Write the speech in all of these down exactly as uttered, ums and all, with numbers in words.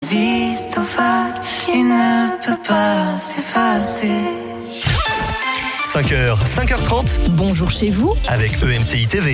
résiste au vague qui ne peut pas s'effacer. cinq heures, cinq heures trente. Bonjour chez vous. Avec E M C I T V.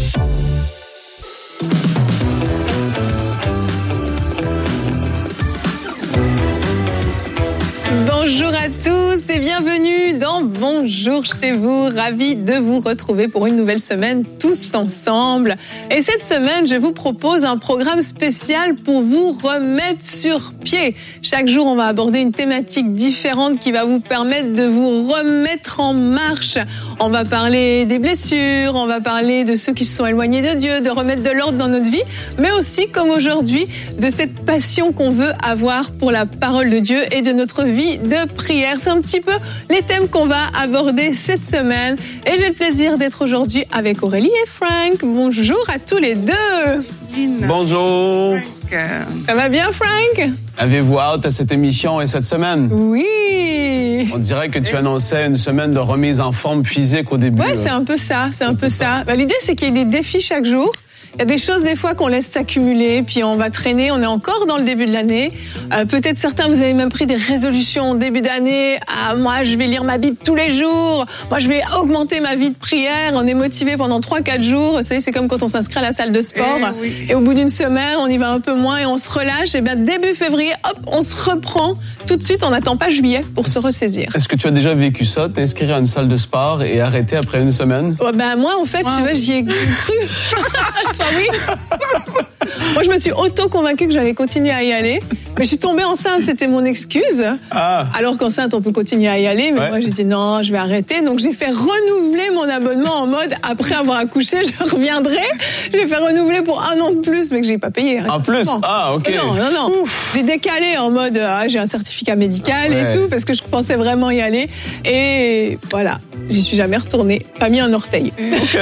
Bonjour à tous et bienvenue dans Bonjour chez vous. Ravi de vous retrouver pour une nouvelle semaine tous ensemble. Et cette semaine, je vous propose un programme spécial pour vous remettre sur pied. Chaque jour, on va aborder une thématique différente qui va vous permettre de vous remettre en marche. On va parler des blessures, on va parler de ceux qui se sont éloignés de Dieu, de remettre de l'ordre dans notre vie, mais aussi, comme aujourd'hui, de cette passion qu'on veut avoir pour la parole de Dieu et de notre vie de prière. C'est un petit peu les thèmes qu'on va aborder cette semaine. Et j'ai le plaisir d'être aujourd'hui avec Aurélie et Frank. Bonjour à tous les deux. Bonjour. Frank. Ça va bien, Frank? Avez-vous hâte à cette émission et cette semaine? Oui. On dirait que tu annonçais une semaine de remise en forme physique au début. Ouais, c'est un peu ça, c'est un peu ça. Bah, l'idée, c'est qu'il y ait des défis chaque jour. Il y a des choses des fois qu'on laisse s'accumuler, puis on va traîner, on est encore dans le début de l'année. Euh, peut-être certains, vous avez même pris des résolutions au début d'année. Ah, moi, je vais lire ma Bible tous les jours. Moi, je vais augmenter ma vie de prière. On est motivé pendant trois quatre jours. Vous savez, c'est comme quand on s'inscrit à la salle de sport. Eh oui. Et au bout d'une semaine, on y va un peu moins et on se relâche. Et bien, début février, hop, on se reprend. Tout de suite, on n'attend pas juillet pour se ressaisir. Est-ce que tu as déjà vécu ça, t'inscrire à une salle de sport et arrêter après une semaine? Ouais, ben, moi, en fait, Wow. tu vois, j'y ai cru. Toi, oui. Moi, je me suis auto-convaincue que j'allais continuer à y aller. Mais je suis tombée enceinte, c'était mon excuse. Ah. Alors qu'enceinte, on peut continuer à y aller. Mais Ouais. moi, j'ai dit non, je vais arrêter. Donc, j'ai fait renouveler mon abonnement en mode après avoir accouché, je reviendrai. J'ai fait renouveler pour un an de plus, mais que j'ai pas payé. En plus? Non. Ah, ok. Non, non, non. J'ai décalé en mode ah, j'ai un certificat médical Ouais. et tout, parce que je pensais vraiment y aller. Et voilà, j'y suis jamais retournée. Pas mis un orteil. Ok.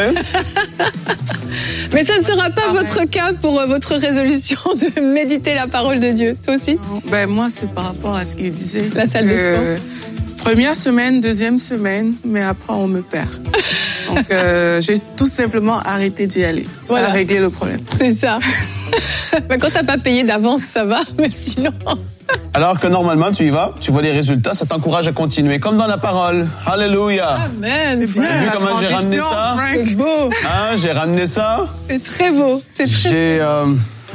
Mais ça ne sera pas Pareil. votre cas pour euh, votre résolution de méditer la parole de Dieu. Toi aussi? Ben moi, c'est par rapport à ce qu'il disait. La c'est salle de que Première semaine, deuxième semaine, mais après on me perd. Donc euh, j'ai tout simplement arrêté d'y aller. Ça Voilà. a réglé le problème. C'est ça. Ben, quand t'as pas payé d'avance, ça va, mais sinon... Alors que normalement, tu y vas, tu vois les résultats, ça t'encourage à continuer, comme dans la parole. Alléluia. Amen. Bien, vu la comment j'ai ramené transition, ça? Frank. C'est beau. Hein, j'ai ramené ça. C'est très beau. C'est très J'ai... euh,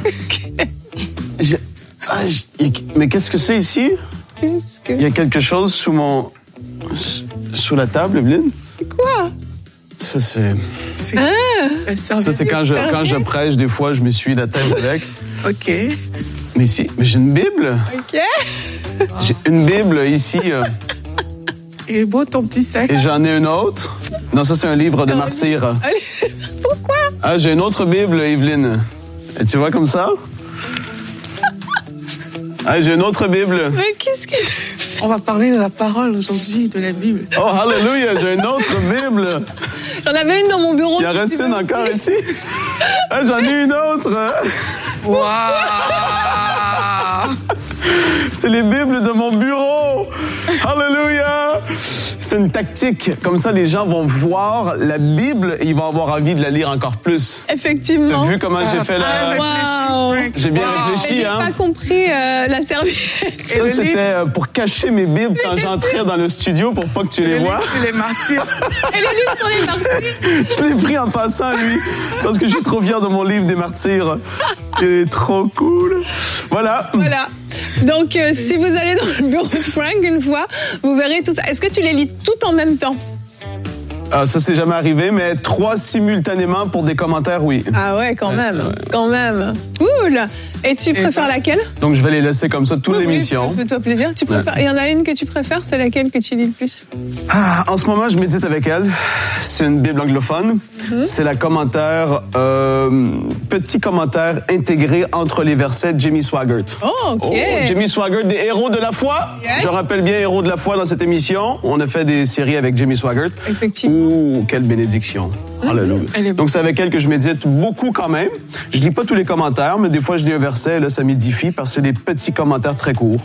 j'ai- ah, j'ai- mais qu'est-ce que c'est ici? Qu'est-ce que... Il y a quelque chose sous mon... Sous la table, Evelyne? Quoi? Ça, c'est... C'est- Ah, Elle servait Ça, c'est de- quand je, quand je prêche, des fois, je m'essuie la tête avec. Ok. Mais ici, mais j'ai une Bible. ok. J'ai une Bible ici euh, Il est beau ton petit sac. et j'en ai une autre. Non, ça, c'est un livre de martyrs. Allez, pourquoi? Ah, j'ai une autre Bible, Evelyne. Et tu vois comme ça? Ah, j'ai une autre Bible. Mais qu'est-ce que... On va parler de la parole aujourd'hui, de la Bible. Oh, hallelujah, j'ai une autre Bible. J'en avais une dans mon bureau. Il y a si tu Racine veux. encore ici. Ah, j'en ai une autre. Waouh! C'est les Bibles de mon bureau. Hallelujah. C'est une tactique. Comme ça, les gens vont voir la Bible et ils vont avoir envie de la lire encore plus. Effectivement. T'as vu comment j'ai fait Ah, la... Wow. J'ai bien Wow. Mais réfléchi, j'ai hein. pas compris euh, la serviette. Ça, le c'était euh, pour cacher mes Bibles quand j'entrais dans le studio pour pas que tu les Le vois. livre sur les martyrs. Elle est lue sur les martyrs. Je l'ai pris en passant, lui, parce que je suis trop fier de mon livre des martyrs. Il est trop cool. Voilà. Voilà. Donc, euh, si vous allez dans le bureau de Frank une fois, vous verrez tout ça. Est-ce que tu les lis tout en même temps? Ah, ça, c'est jamais arrivé, mais trois simultanément pour des commentaires, oui. Ah ouais, quand même. Quand même. Cool. Et tu préfères ben- laquelle? Donc, je vais les laisser comme ça toute Oui, l'émission. oui, fais-toi plaisir. Tu préfères... Il y en a une que tu préfères, c'est laquelle que tu lis le plus? Ah, en ce moment, je médite avec elle. C'est une Bible anglophone. Mm-hmm. C'est la commentaire, euh, petit commentaire intégré entre les versets de Jimmy Swaggart. Oh, ok. Oh, Jimmy Swaggart, des héros de la foi. Yes. Je rappelle bien héros de la foi dans cette émission. On a fait des séries avec Jimmy Swaggart. Effectivement. Ouh, quelle bénédiction. Alléluia. Elle est Donc, c'est avec elle que je médite beaucoup quand même. Je lis pas tous les commentaires, mais des fois, je lis un verset, et là, ça m'édifie parce que c'est des petits commentaires très courts.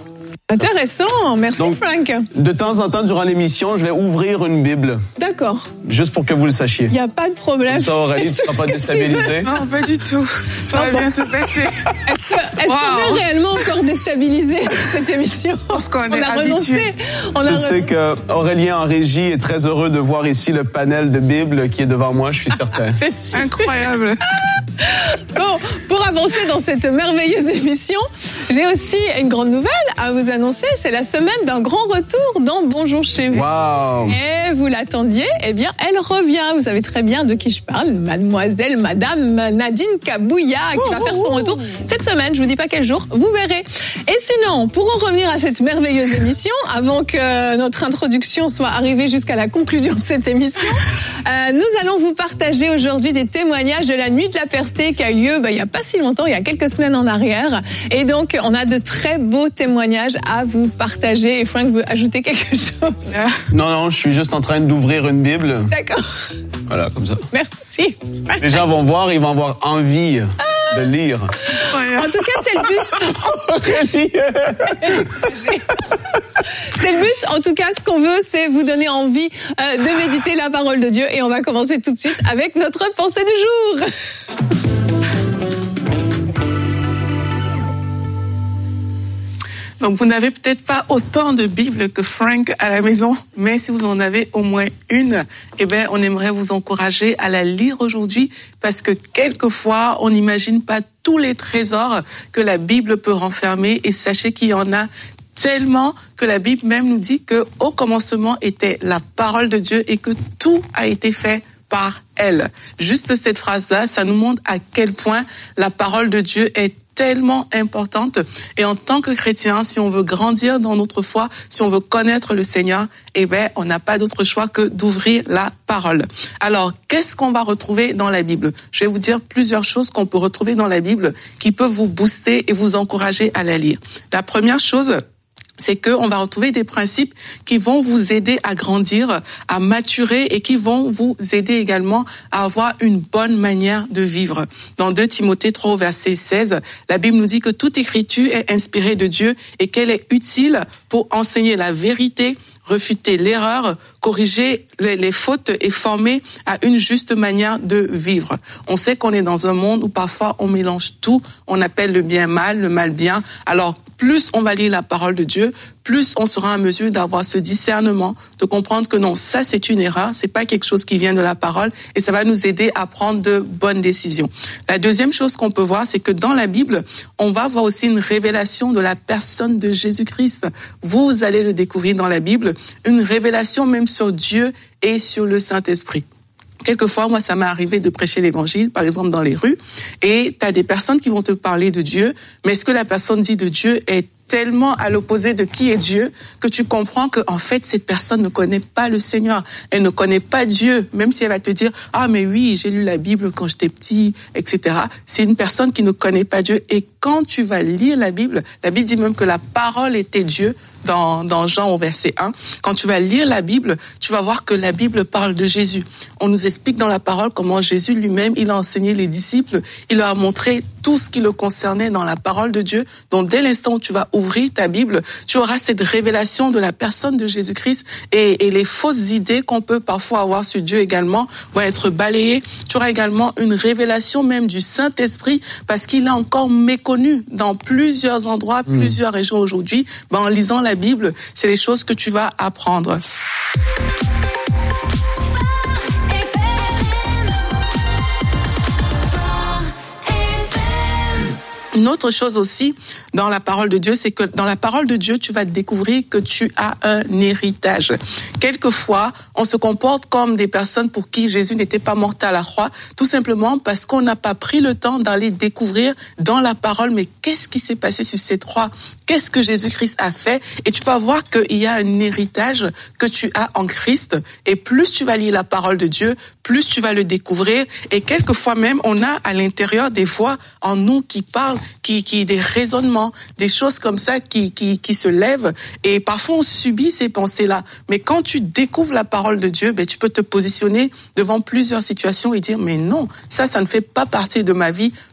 Intéressant, merci Donc, Frank. De temps en temps, durant l'émission, je vais ouvrir une Bible, D'accord, juste pour que vous le sachiez. il n'y a pas de problème. Comme ça, Aurélie, tu ne seras pas déstabilisée. Non, pas du tout. Tout va bien se passer. Est-ce que- est-ce Wow. qu'on est réellement encore déstabilisé cette émission? Parce qu'on On est a renoncé. habitué. On a Je renoncé. sais que Aurélien en régie est très heureux de voir ici le panel de Bible qui est devant moi, je suis certain. C'est sûr. Incroyable. Bon, pour avancer dans cette merveilleuse émission, j'ai aussi une grande nouvelle à vous annoncer. C'est la semaine d'un grand retour dans Bonjour chez vous. Wow! Et vous l'attendiez, eh bien, elle revient. Vous savez très bien de qui je parle. Mademoiselle, Madame Nadine Kabouya, qui va faire son retour cette semaine. Je vous dis pas quel jour, vous verrez. Et sinon, pour en revenir à cette merveilleuse émission, avant que notre introduction soit arrivée jusqu'à la conclusion de cette émission, euh, nous allons vous partager aujourd'hui des témoignages de la nuit de la Percée qui a eu lieu bah, il n'y a pas si longtemps, il y a quelques semaines en arrière. Et donc, on a de très beaux témoignages à vous partager. Et Frank veut ajouter quelque chose. Non, non, je suis juste en train d'ouvrir une Bible. D'accord. Voilà, comme ça. Merci. Les gens vont voir, ils vont avoir envie de lire. En tout cas, c'est le but. Aurélie! C'est le but. En tout cas, ce qu'on veut, c'est vous donner envie euh, de méditer la parole de Dieu. Et on va commencer tout de suite avec notre pensée du jour. Donc, vous n'avez peut-être pas autant de Bibles que Frank à la maison, mais si vous en avez au moins une, eh ben, on aimerait vous encourager à la lire aujourd'hui parce que quelquefois, on n'imagine pas tous les trésors que la Bible peut renfermer et sachez qu'il y en a tellement que la Bible même nous dit que au commencement était la parole de Dieu et que tout a été fait par elle. Juste cette phrase-là, ça nous montre à quel point la parole de Dieu est tellement importante. Et en tant que chrétien, si on veut grandir dans notre foi, si on veut connaître le Seigneur, eh ben, on n'a pas d'autre choix que d'ouvrir la parole. Alors, qu'est-ce qu'on va retrouver dans la Bible? Je vais vous dire plusieurs choses qu'on peut retrouver dans la Bible qui peuvent vous booster et vous encourager à la lire. La première chose, c'est qu'on va retrouver des principes qui vont vous aider à grandir, à maturer et qui vont vous aider également à avoir une bonne manière de vivre. Dans deux Timothée trois, verset seize, la Bible nous dit que toute écriture est inspirée de Dieu et qu'elle est utile pour enseigner la vérité, refuter l'erreur, corriger les, les fautes et former à une juste manière de vivre. On sait qu'on est dans un monde où parfois on mélange tout, on appelle le bien mal, le mal bien. Alors, plus on va lire la parole de Dieu, plus on sera en mesure d'avoir ce discernement, de comprendre que non, ça c'est une erreur, c'est pas quelque chose qui vient de la parole et ça va nous aider à prendre de bonnes décisions. La deuxième chose qu'on peut voir, c'est que dans la Bible, on va voir aussi une révélation de la personne de Jésus-Christ. Vous allez le découvrir dans la Bible, une révélation même sur Dieu et sur le Saint-Esprit. Quelquefois, moi, ça m'est arrivé de prêcher l'évangile, par exemple, dans les rues, et tu as des personnes qui vont te parler de Dieu, mais ce que la personne dit de Dieu est tellement à l'opposé de qui est Dieu que tu comprends que en fait cette personne ne connaît pas le Seigneur, elle ne connaît pas Dieu, même si elle va te dire ah mais oui j'ai lu la Bible quand j'étais petit, et cetera. C'est une personne qui ne connaît pas Dieu et quand tu vas lire la Bible, la Bible dit même que la parole était Dieu. Dans, dans Jean au verset un, quand tu vas lire la Bible, tu vas voir que la Bible parle de Jésus. On nous explique dans la parole comment Jésus lui-même, il a enseigné les disciples, il leur a montré tout ce qui le concernait dans la parole de Dieu. Donc dès l'instant où tu vas ouvrir ta Bible, tu auras cette révélation de la personne de Jésus-Christ et, et les fausses idées qu'on peut parfois avoir sur Dieu également vont être balayées. Tu auras également une révélation même du Saint-Esprit parce qu'il est encore méconnu dans plusieurs endroits, mmh. plusieurs régions aujourd'hui. Ben, en lisant la Bible, c'est les choses que tu vas apprendre. Une autre chose aussi dans la parole de Dieu, c'est que dans la parole de Dieu, tu vas découvrir que tu as un héritage. Quelquefois, on se comporte comme des personnes pour qui Jésus n'était pas mort à la croix, tout simplement parce qu'on n'a pas pris le temps d'aller découvrir dans la parole, mais qu'est-ce qui s'est passé sur cette croix? Qu'est-ce que Jésus-Christ a fait? Et tu vas voir qu'il y a un héritage que tu as en Christ. Et plus tu vas lire la parole de Dieu, plus tu vas le découvrir. Et quelquefois même, on a à l'intérieur des voix en nous qui parlent, qui, qui des raisonnements, des choses comme ça qui, qui, qui se lèvent. Et parfois, on subit ces pensées-là. Mais quand tu découvres la parole de Dieu, ben, tu peux te positionner devant plusieurs situations et dire, mais non, ça, ça ne fait pas partie de ma vie.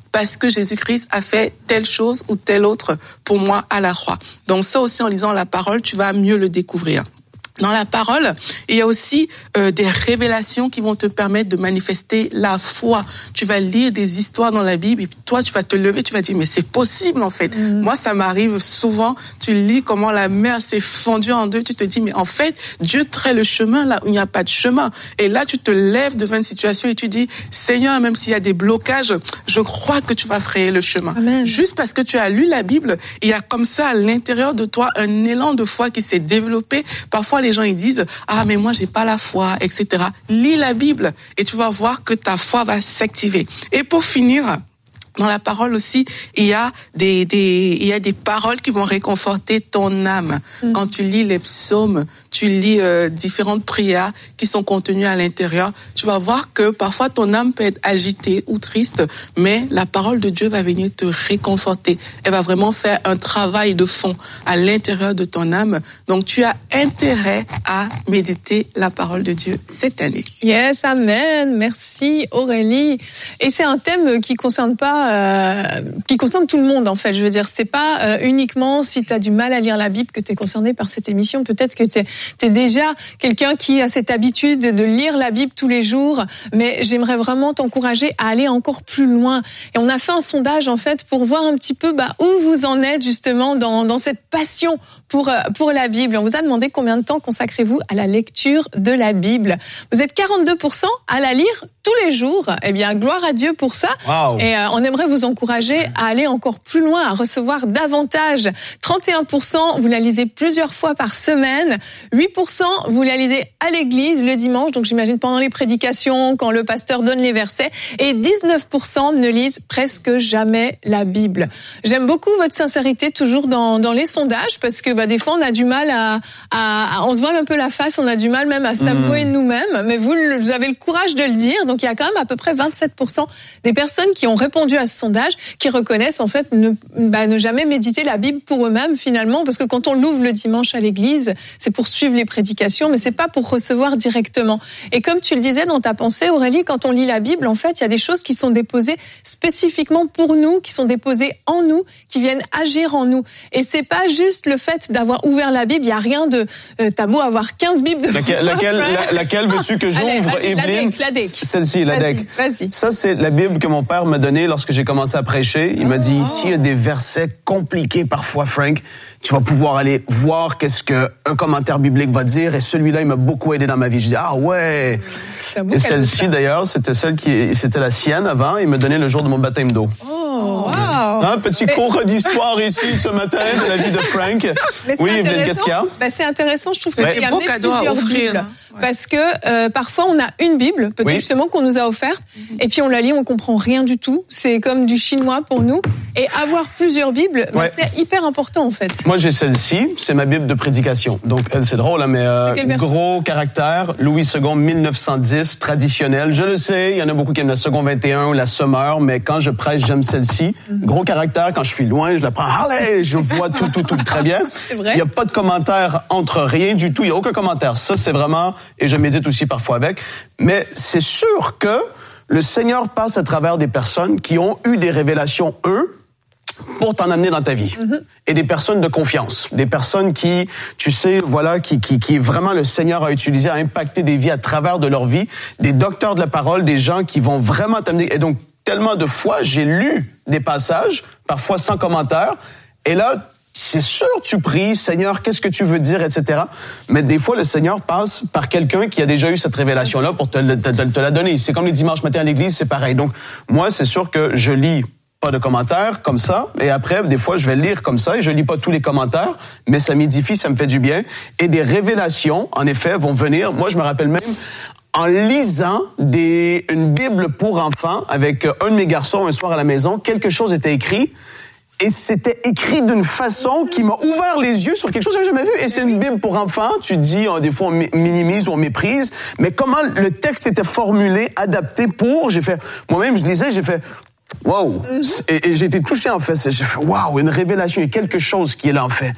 parce que Jésus-Christ a fait telle chose ou telle autre pour moi à la croix. Donc ça aussi, en lisant la parole, tu vas mieux le découvrir. Dans la parole, il y a aussi euh, des révélations qui vont te permettre de manifester la foi. Tu vas lire des histoires dans la Bible et puis toi, tu vas te lever, tu vas dire, mais c'est possible en fait. Mmh. Moi, ça m'arrive souvent, tu lis comment la mer s'est fendue en deux, tu te dis, mais en fait, Dieu traite le chemin là où il n'y a pas de chemin. Et là, tu te lèves devant une situation et tu dis, Seigneur, même s'il y a des blocages, je crois que tu vas frayer le chemin. Amen. Juste parce que tu as lu la Bible, il y a comme ça à l'intérieur de toi un élan de foi qui s'est développé. Parfois, les Les gens ils disent ah mais moi j'ai pas la foi, et cetera. Lis la Bible et tu vas voir que ta foi va s'activer. Et pour finir, dans la parole aussi, il y a des des il y a des paroles qui vont réconforter ton âme. Mmh. Quand tu lis les psaumes, tu lis euh, différentes prières qui sont contenues à l'intérieur, tu vas voir que parfois ton âme peut être agitée ou triste, mais la parole de Dieu va venir te réconforter. Elle va vraiment faire un travail de fond à l'intérieur de ton âme. Donc tu as intérêt à méditer la parole de Dieu cette année. Yes, amen. Merci Aurélie. Et c'est un thème qui concerne pas euh, qui concerne tout le monde en fait. Je veux dire, c'est pas euh, uniquement si tu as du mal à lire la Bible que tu es concerné par cette émission. Peut-être que tu es T'es déjà quelqu'un qui a cette habitude de lire la Bible tous les jours, mais j'aimerais vraiment t'encourager à aller encore plus loin. Et on a fait un sondage en fait pour voir un petit peu bah, où vous en êtes justement dans, dans cette passion pour pour la Bible. On vous a demandé combien de temps consacrez-vous à la lecture de la Bible. Vous êtes quarante-deux pour cent à la lire tous les jours. Eh bien, gloire à Dieu pour ça. Wow. Et euh, on aimerait vous encourager à aller encore plus loin, à recevoir davantage. trente et un pour cent, vous la lisez plusieurs fois par semaine. huit pour cent, vous la lisez à l'église le dimanche, donc j'imagine pendant les prédications, quand le pasteur donne les versets. Et dix-neuf pour cent ne lisent presque jamais la Bible. J'aime beaucoup votre sincérité toujours dans, dans les sondages, parce que bah, des fois on a du mal à, à, à... On se voile un peu la face, on a du mal même à s'avouer mmh. nous-mêmes, mais vous, vous avez le courage de le dire. Donc il y a quand même à peu près vingt-sept pour cent des personnes qui ont répondu à ce sondage qui reconnaissent en fait ne, bah, ne jamais méditer la Bible pour eux-mêmes finalement, parce que quand on l'ouvre le dimanche à l'église, c'est pour suivre les prédications, mais c'est pas pour recevoir directement. Et comme tu le disais dans ta pensée, Aurélie, quand on lit la Bible, en fait, il y a des choses qui sont déposées spécifiquement pour nous, qui sont déposées en nous, qui viennent agir en nous. Et c'est pas juste le fait d'avoir ouvert la Bible, il y a rien de... Euh, t'as beau avoir quinze Bibles devant laquelle, toi. Laquelle, la, laquelle veux-tu que j'ouvre, Allez, Evelyne? La D E C. Celle-ci, la D E C. Vas-y. Ça, c'est la Bible que mon père m'a donnée lorsque j'ai commencé à prêcher. Il oh. m'a dit, ici, il y a des versets compliqués parfois, Frank. Tu vas pouvoir aller voir qu'est-ce qu'un commentaire biblique va dire. Et celui-là, il m'a beaucoup aidé dans ma vie. Je dis, ah ouais. Et celle-ci, d'ailleurs, c'était celle qui, c'était la sienne avant. Il me donnait le jour de mon baptême d'eau. Oh, wow. Un petit mais... cours d'histoire ici ce matin de la vie de Frank. Oui, Evelyne, qu'est-ce qu'il y a? Ben, c'est intéressant, je trouve que il y a plusieurs Bibles. Ouais. Parce que euh, parfois on a une Bible, peut-être oui. justement qu'on nous a offerte, mm-hmm. et puis on la lit, on comprend rien du tout. C'est comme du chinois pour nous. Et avoir plusieurs Bibles, ouais. bah, c'est hyper important en fait. Moi j'ai celle-ci, c'est ma Bible de prédication. Donc elle c'est drôle, hein, mais euh, gros caractère, Louis deux, mille neuf cent dix, traditionnel. Je le sais, il y en a beaucoup qui aiment la Seconde vingt et un ou la Sommeur, mais quand je prêche, j'aime celle-ci. Mm-hmm. Gros caractère, quand je suis loin, je la prends. Allez, je vois tout, tout, tout très bien. C'est vrai. Il n'y a pas de commentaire entre rien du tout. Il n'y a aucun commentaire. Ça c'est vraiment. Et je médite aussi parfois avec. Mais c'est sûr que le Seigneur passe à travers des personnes qui ont eu des révélations, eux, pour t'en amener dans ta vie. Mm-hmm. Et des personnes de confiance. Des personnes qui, tu sais, voilà, qui, qui, qui vraiment le Seigneur a utilisé à impacter des vies à travers de leur vie. Des docteurs de la parole, des gens qui vont vraiment t'amener. Et donc, tellement de fois, j'ai lu des passages, parfois sans commentaire. Et là, c'est sûr, tu pries, Seigneur, qu'est-ce que tu veux dire, et cetera. Mais des fois, le Seigneur passe par quelqu'un qui a déjà eu cette révélation-là pour te, te, te, te la donner. C'est comme les dimanches matins à l'église, c'est pareil. Donc, moi, c'est sûr que je lis pas de commentaires comme ça. Et après, des fois, je vais lire comme ça et je lis pas tous les commentaires, mais ça m'édifie, ça me fait du bien. Et des révélations, en effet, vont venir. Moi, je me rappelle même... en lisant des, une Bible pour enfants avec un de mes garçons un soir à la maison, quelque chose était écrit. Et c'était écrit d'une façon qui m'a ouvert les yeux sur quelque chose que j'avais jamais vu. Et c'est une Bible pour enfants. Tu dis, des fois, on minimise ou on méprise. Mais comment le texte était formulé, adapté pour... J'ai fait... Moi-même, je lisais, j'ai fait... Wow! Et, et j'ai été touché, en fait. J'ai fait, wow! Une révélation. Il y a quelque chose qui est là, en fait. Oui.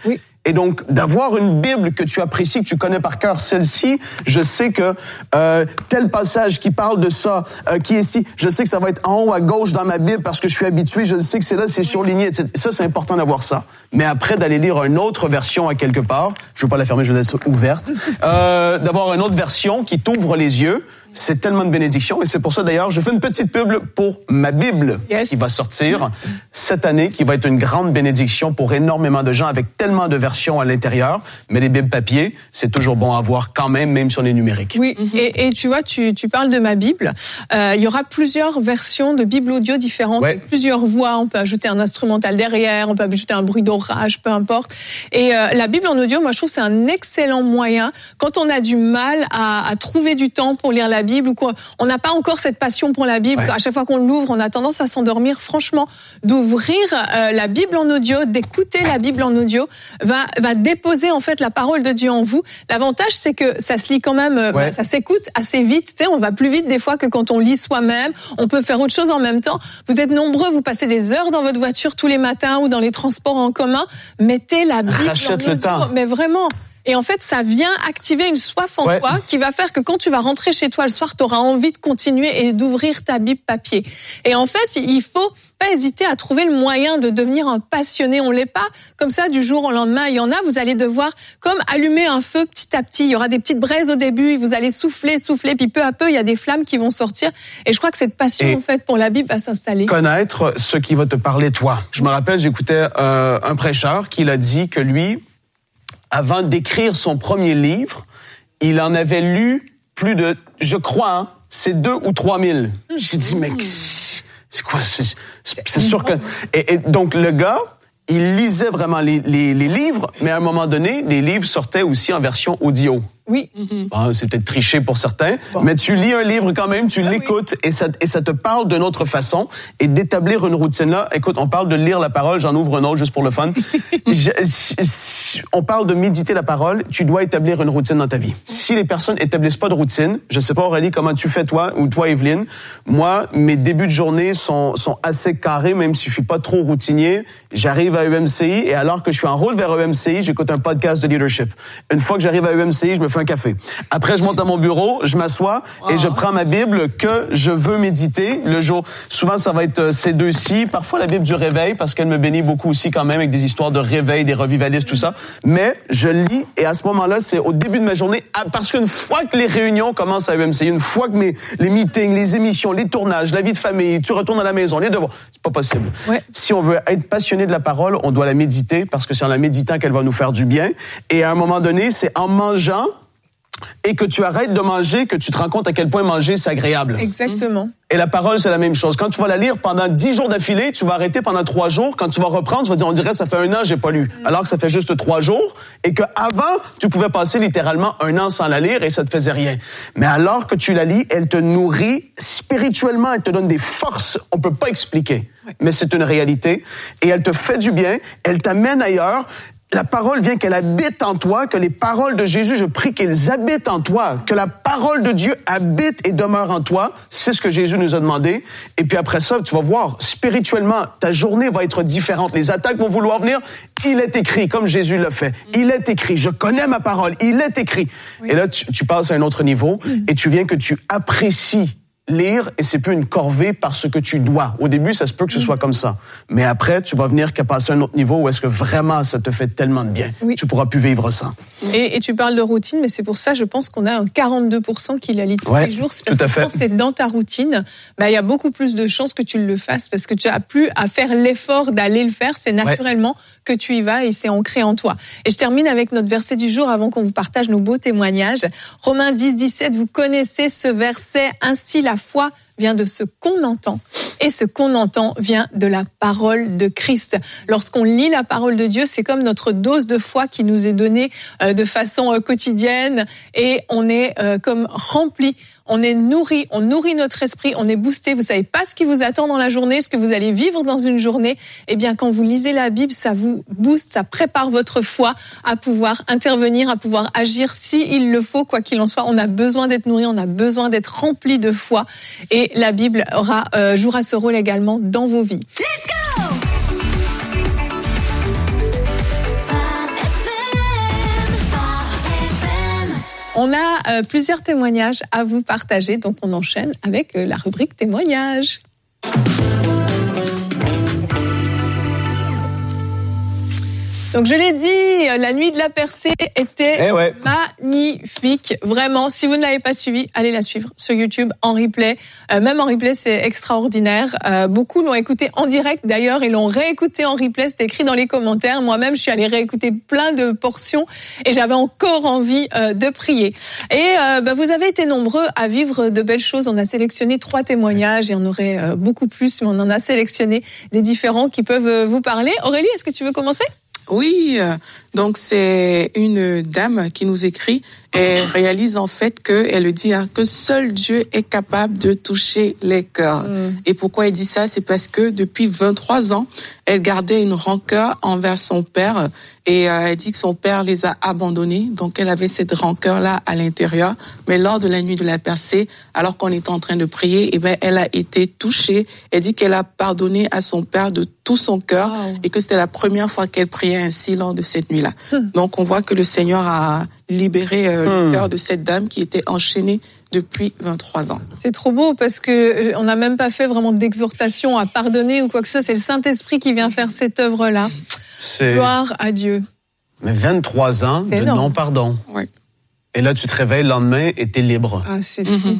Et donc, d'avoir une Bible que tu apprécies, que tu connais par cœur, celle-ci, je sais que euh, tel passage qui parle de ça, euh, qui est ici, je sais que ça va être en haut à gauche dans ma Bible parce que je suis habitué, je sais que c'est là, c'est surligné, et cetera. Ça, c'est important d'avoir ça. Mais après, d'aller lire une autre version à quelque part, je ne veux pas la fermer, je la laisse ouverte, euh, d'avoir une autre version qui t'ouvre les yeux, c'est tellement de bénédiction. Et c'est pour ça, d'ailleurs, je fais une petite pub pour ma Bible yes. qui va sortir cette année, qui va être une grande bénédiction pour énormément de gens avec tellement de versions à l'intérieur. Mais les Bibles papier, c'est toujours bon à avoir quand même, même si on est numérique. Oui, mm-hmm. et, et tu vois, tu, tu parles de ma Bible. Euh, il y aura plusieurs versions de Bible audio différentes, ouais. avec plusieurs voix. On peut ajouter un instrumental derrière, on peut ajouter un bruit d'orage, peu importe. Et euh, la Bible en audio, moi, je trouve que c'est un excellent moyen, quand on a du mal à, à trouver du temps pour lire la Bible ou qu'on n'a pas encore cette passion pour la Bible, ouais. à chaque fois qu'on l'ouvre, on a tendance à s'endormir. Franchement, d'ouvrir euh, la Bible en audio, d'écouter la Bible en audio, va va déposer en fait la parole de Dieu en vous. L'avantage, c'est que ça se lit quand même, euh, ouais. bah, ça s'écoute assez vite. Tu sais, on va plus vite des fois que quand on lit soi-même. On peut faire autre chose en même temps. Vous êtes nombreux, vous passez des heures dans votre voiture tous les matins ou dans les transports en commun. Mettez la Bible Rachète en audio. Le temps. Mais vraiment. Et en fait, ça vient activer une soif en ouais. toi qui va faire que quand tu vas rentrer chez toi le soir, tu auras envie de continuer et d'ouvrir ta Bible papier. Et en fait, il faut pas hésiter à trouver le moyen de devenir un passionné. On l'est pas comme ça du jour au lendemain. Il y en a, vous allez devoir comme allumer un feu petit à petit. Il y aura des petites braises au début, vous allez souffler, souffler, puis peu à peu, il y a des flammes qui vont sortir. Et je crois que cette passion, et en fait, pour la Bible va s'installer. Connaître ce qui va te parler toi. Je me rappelle, j'écoutais euh, un prêcheur qui l'a dit que lui, avant d'écrire son premier livre, il en avait lu plus de, je crois, hein, c'est deux ou trois mille. J'ai dit, mais c'est quoi? C'est, c'est sûr que... Et, et donc, le gars, il lisait vraiment les, les, les livres, mais à un moment donné, les livres sortaient aussi en version audio. Oui. Mm-hmm. Bon, c'est peut-être triché pour certains, bon. mais tu lis un livre quand même, tu ah, l'écoutes oui. et ça et ça te parle d'une autre façon et d'établir une routine là. Écoute, on parle de lire la parole, j'en ouvre un autre juste pour le fun. je, je, on parle de méditer la parole, tu dois établir une routine dans ta vie. Si les personnes établissent pas de routine, je sais pas Aurélie comment tu fais toi ou toi Evelyne, moi mes débuts de journée sont sont assez carrés même si je suis pas trop routinier. J'arrive à E M C I et alors que je suis en route vers E M C I, j'écoute un podcast de leadership. Une fois que j'arrive à E M C I, je me fais un café. Après, je monte à mon bureau, je m'assois wow. et je prends ma Bible que je veux méditer le jour. Souvent, ça va être ces deux-ci. Parfois, la Bible du réveil, parce qu'elle me bénit beaucoup aussi quand même avec des histoires de réveil, des revivalistes, tout ça. Mais je lis et à ce moment-là, c'est au début de ma journée, parce qu'une fois que les réunions commencent à E M C I, une fois que mes, les meetings, les émissions, les tournages, la vie de famille, tu retournes à la maison, les devoirs, c'est pas possible. Ouais. Si on veut être passionné de la parole, on doit la méditer parce que c'est en la méditant qu'elle va nous faire du bien. Et à un moment donné, c'est en mangeant et que tu arrêtes de manger, que tu te rends compte à quel point manger, c'est agréable. Exactement. Et la parole, c'est la même chose. Quand tu vas la lire pendant dix jours d'affilée, tu vas arrêter pendant trois jours. Quand tu vas reprendre, tu vas dire, on dirait, ça fait un an, j'ai pas lu. Alors que ça fait juste trois jours. Et que avant, tu pouvais passer littéralement un an sans la lire et ça te faisait rien. Mais alors que tu la lis, elle te nourrit spirituellement, elle te donne des forces. On peut pas expliquer. Oui. Mais c'est une réalité. Et elle te fait du bien. Elle t'amène ailleurs. La parole vient qu'elle habite en toi, que les paroles de Jésus, je prie qu'elles habitent en toi, que la parole de Dieu habite et demeure en toi. C'est ce que Jésus nous a demandé. Et puis après ça, tu vas voir, spirituellement, ta journée va être différente. Les attaques vont vouloir venir. Il est écrit, comme Jésus l'a fait. Il est écrit. Je connais ma parole. Il est écrit. Oui. Et là, tu, tu passes à un autre niveau et tu viens que tu apprécies lire et c'est plus une corvée parce que tu dois. Au début, ça se peut que ce soit comme ça. Mais après, tu vas venir qu'à passer à un autre niveau où est-ce que vraiment ça te fait tellement de bien. Oui. Tu pourras plus vivre ça. Et, et tu parles de routine, mais c'est pour ça, je pense qu'on a un quarante-deux pour cent qui la lit tous ouais, les jours. C'est parce tout à que fait. Quand c'est dans ta routine, bah, il y a beaucoup plus de chances que tu le fasses parce que tu as plus à faire l'effort d'aller le faire. C'est naturellement ouais. que tu y vas et c'est ancré en toi. Et je termine avec notre verset du jour avant qu'on vous partage nos beaux témoignages. Romains dix, dix-sept, vous connaissez ce verset. Ainsi, la foi vient de ce qu'on entend et ce qu'on entend vient de la parole de Christ. Lorsqu'on lit la parole de Dieu, c'est comme notre dose de foi qui nous est donnée euh, de façon euh, quotidienne et on est euh, comme rempli. On est nourri, on nourrit notre esprit, on est boosté. Vous savez pas ce qui vous attend dans la journée, ce que vous allez vivre dans une journée. Eh bien, quand vous lisez la Bible, ça vous booste, ça prépare votre foi à pouvoir intervenir, à pouvoir agir s'il le faut, quoi qu'il en soit. On a besoin d'être nourri, on a besoin d'être rempli de foi. Et la Bible aura, euh, jouera ce rôle également dans vos vies. Let's go! On a euh, plusieurs témoignages à vous partager, donc on enchaîne avec euh, la rubrique témoignages. Donc je l'ai dit, la nuit de la percée était eh ouais. magnifique, vraiment. Si vous ne l'avez pas suivi, allez la suivre sur YouTube en replay. Euh, même en replay, c'est extraordinaire. Euh, beaucoup l'ont écouté en direct d'ailleurs et l'ont réécouté en replay. C'était écrit dans les commentaires. Moi-même, je suis allée réécouter plein de portions et j'avais encore envie euh, de prier. Et euh, bah, vous avez été nombreux à vivre de belles choses. On a sélectionné trois témoignages et on aurait euh, beaucoup plus, mais on en a sélectionné des différents qui peuvent euh, vous parler. Aurélie, est-ce que tu veux commencer ? Oui, donc c'est une dame qui nous écrit et réalise en fait que elle dit hein, que seul Dieu est capable de toucher les cœurs. Mm. Et pourquoi elle dit ça? C'est parce que depuis vingt-trois ans, elle gardait une rancœur envers son père et euh, elle dit que son père les a abandonnés. Donc elle avait cette rancœur là à l'intérieur. Mais lors de la nuit de la percée, alors qu'on était en train de prier, eh ben elle a été touchée. Elle dit qu'elle a pardonné à son père de tout son cœur wow. et que c'était la première fois qu'elle priait ainsi lors de cette nuit-là. Mm. Donc on voit que le Seigneur a libéré euh, mm. le cœur de cette dame qui était enchaînée depuis vingt-trois ans. C'est trop beau parce que on n'a même pas fait vraiment d'exhortation à pardonner ou quoi que ce soit. C'est le Saint-Esprit qui vient faire cette œuvre-là. C'est... Gloire à Dieu. Mais vingt-trois ans c'est de énorme. Non-pardon. Oui. Et là, tu te réveilles le lendemain et t'es libre. Ah, c'est fou.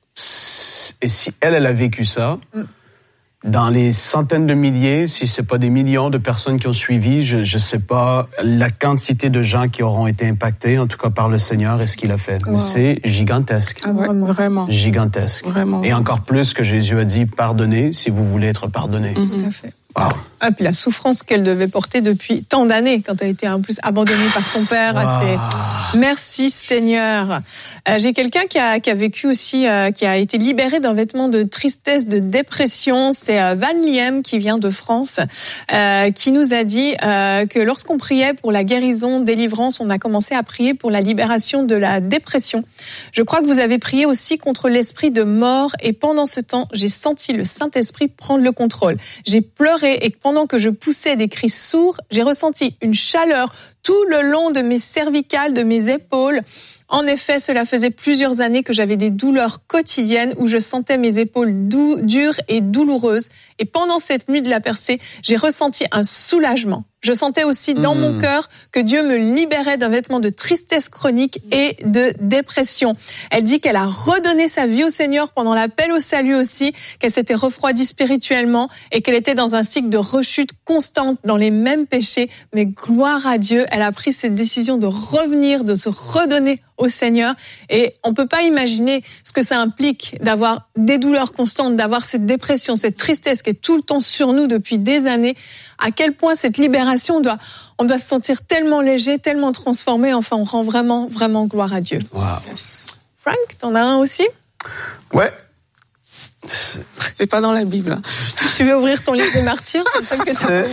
Mm-hmm. Et si elle, elle a vécu ça, mm. dans les centaines de milliers, si c'est pas des millions de personnes qui ont suivi, je je sais pas la quantité de gens qui auront été impactés, en tout cas par le Seigneur et ce qu'il a fait. Wow. C'est gigantesque. Ah, vraiment, vraiment. Gigantesque. Vraiment. Et encore plus que Jésus a dit, pardonnez si vous voulez être pardonné. Mm-hmm. Tout à fait. Wow. Ah, puis la souffrance qu'elle devait porter depuis tant d'années quand elle a été en plus abandonnée par son père. Wow. C'est... Merci Seigneur. Euh, j'ai quelqu'un qui a, qui a vécu aussi, euh, qui a été libéré d'un vêtement de tristesse, de dépression. C'est euh, Van Liem qui vient de France, euh, qui nous a dit euh, que lorsqu'on priait pour la guérison, délivrance, on a commencé à prier pour la libération de la dépression. Je crois que vous avez prié aussi contre l'esprit de mort et pendant ce temps, j'ai senti le Saint-Esprit prendre le contrôle. J'ai pleuré et pendant que je poussais des cris sourds, j'ai ressenti une chaleur tout le long de mes cervicales, de mes épaules. En effet, cela faisait plusieurs années que j'avais des douleurs quotidiennes où je sentais mes épaules dou- dures et douloureuses. Et pendant cette nuit de la percée, j'ai ressenti un soulagement. Je sentais aussi dans mmh. mon cœur que Dieu me libérait d'un vêtement de tristesse chronique et de dépression. Elle dit qu'elle a redonné sa vie au Seigneur pendant l'appel au salut aussi, qu'elle s'était refroidie spirituellement et qu'elle était dans un cycle de rechute constante dans les mêmes péchés. Mais gloire à Dieu, elle a pris cette décision de revenir, de se redonner au Seigneur. Et on peut pas imaginer ce que ça implique d'avoir des douleurs constantes, d'avoir cette dépression, cette tristesse qui est tout le temps sur nous depuis des années. À quel point cette libération doit, on doit se sentir tellement léger, tellement transformé. Enfin, on rend vraiment, vraiment gloire à Dieu. Wow. Yes. Frank, t'en as un aussi? Ouais. C'est pas dans la Bible. Tu veux ouvrir ton livre des martyrs? C'est que c'est...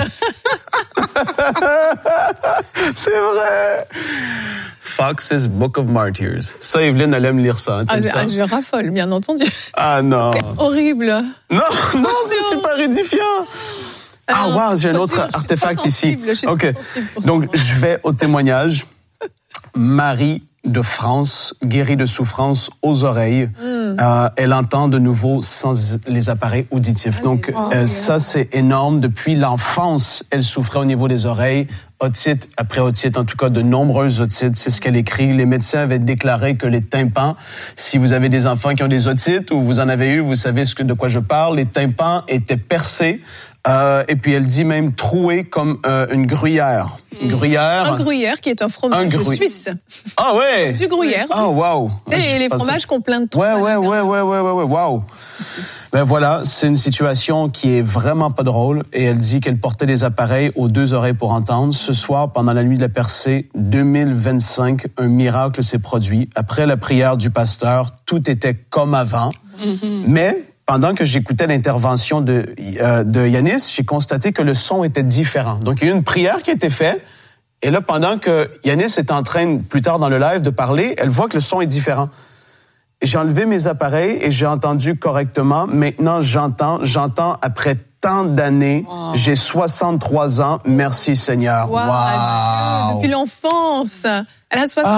c'est vrai. Fox's Book of Martyrs. Ça, Evelyne, elle aime lire ça. Hein, ah, ça? Je raffole, bien entendu. Ah non. C'est horrible. Non, non, c'est super édifiant. Ah, euh, wow, j'ai un autre artefact ici. OK. Donc, je vais au témoignage. Marie de France, guérie de souffrance aux oreilles. Mm. Euh, elle entend de nouveau sans les appareils auditifs. Donc, oh, euh, ça, c'est énorme. Depuis l'enfance, elle souffrait au niveau des oreilles. Otite après otite, en tout cas de nombreuses otites, c'est ce qu'elle écrit. Les médecins avaient déclaré que les tympans, si vous avez des enfants qui ont des otites ou vous en avez eu, vous savez ce que, de quoi je parle, les tympans étaient percés. Euh, et puis elle dit même troué comme euh, une gruyère. Une gruyère. Un gruyère qui est un fromage un gru... suisse. Ah ouais. Du gruyère. Ah oh, wow. Tu sais, les fromages qu'on plein de trucs. Ouais ouais ouais ouais ouais ouais ouais wow. Ben voilà, c'est une situation qui est vraiment pas drôle et elle dit qu'elle portait des appareils aux deux oreilles pour entendre. Ce soir, pendant la nuit de la percée deux mille vingt-cinq, un miracle s'est produit. Après la prière du pasteur, tout était comme avant. Mm-hmm. Mais pendant que j'écoutais l'intervention de, euh, de Yanis, j'ai constaté que le son était différent. Donc, il y a eu une prière qui a été faite. Et là, pendant que Yanis est en train, plus tard dans le live, de parler, elle voit que le son est différent. J'ai enlevé mes appareils et j'ai entendu correctement. Maintenant, j'entends, j'entends après tant d'années. Wow. J'ai soixante-trois ans. Merci Seigneur. Wow. Wow. Depuis l'enfance. Elle a soixante-trois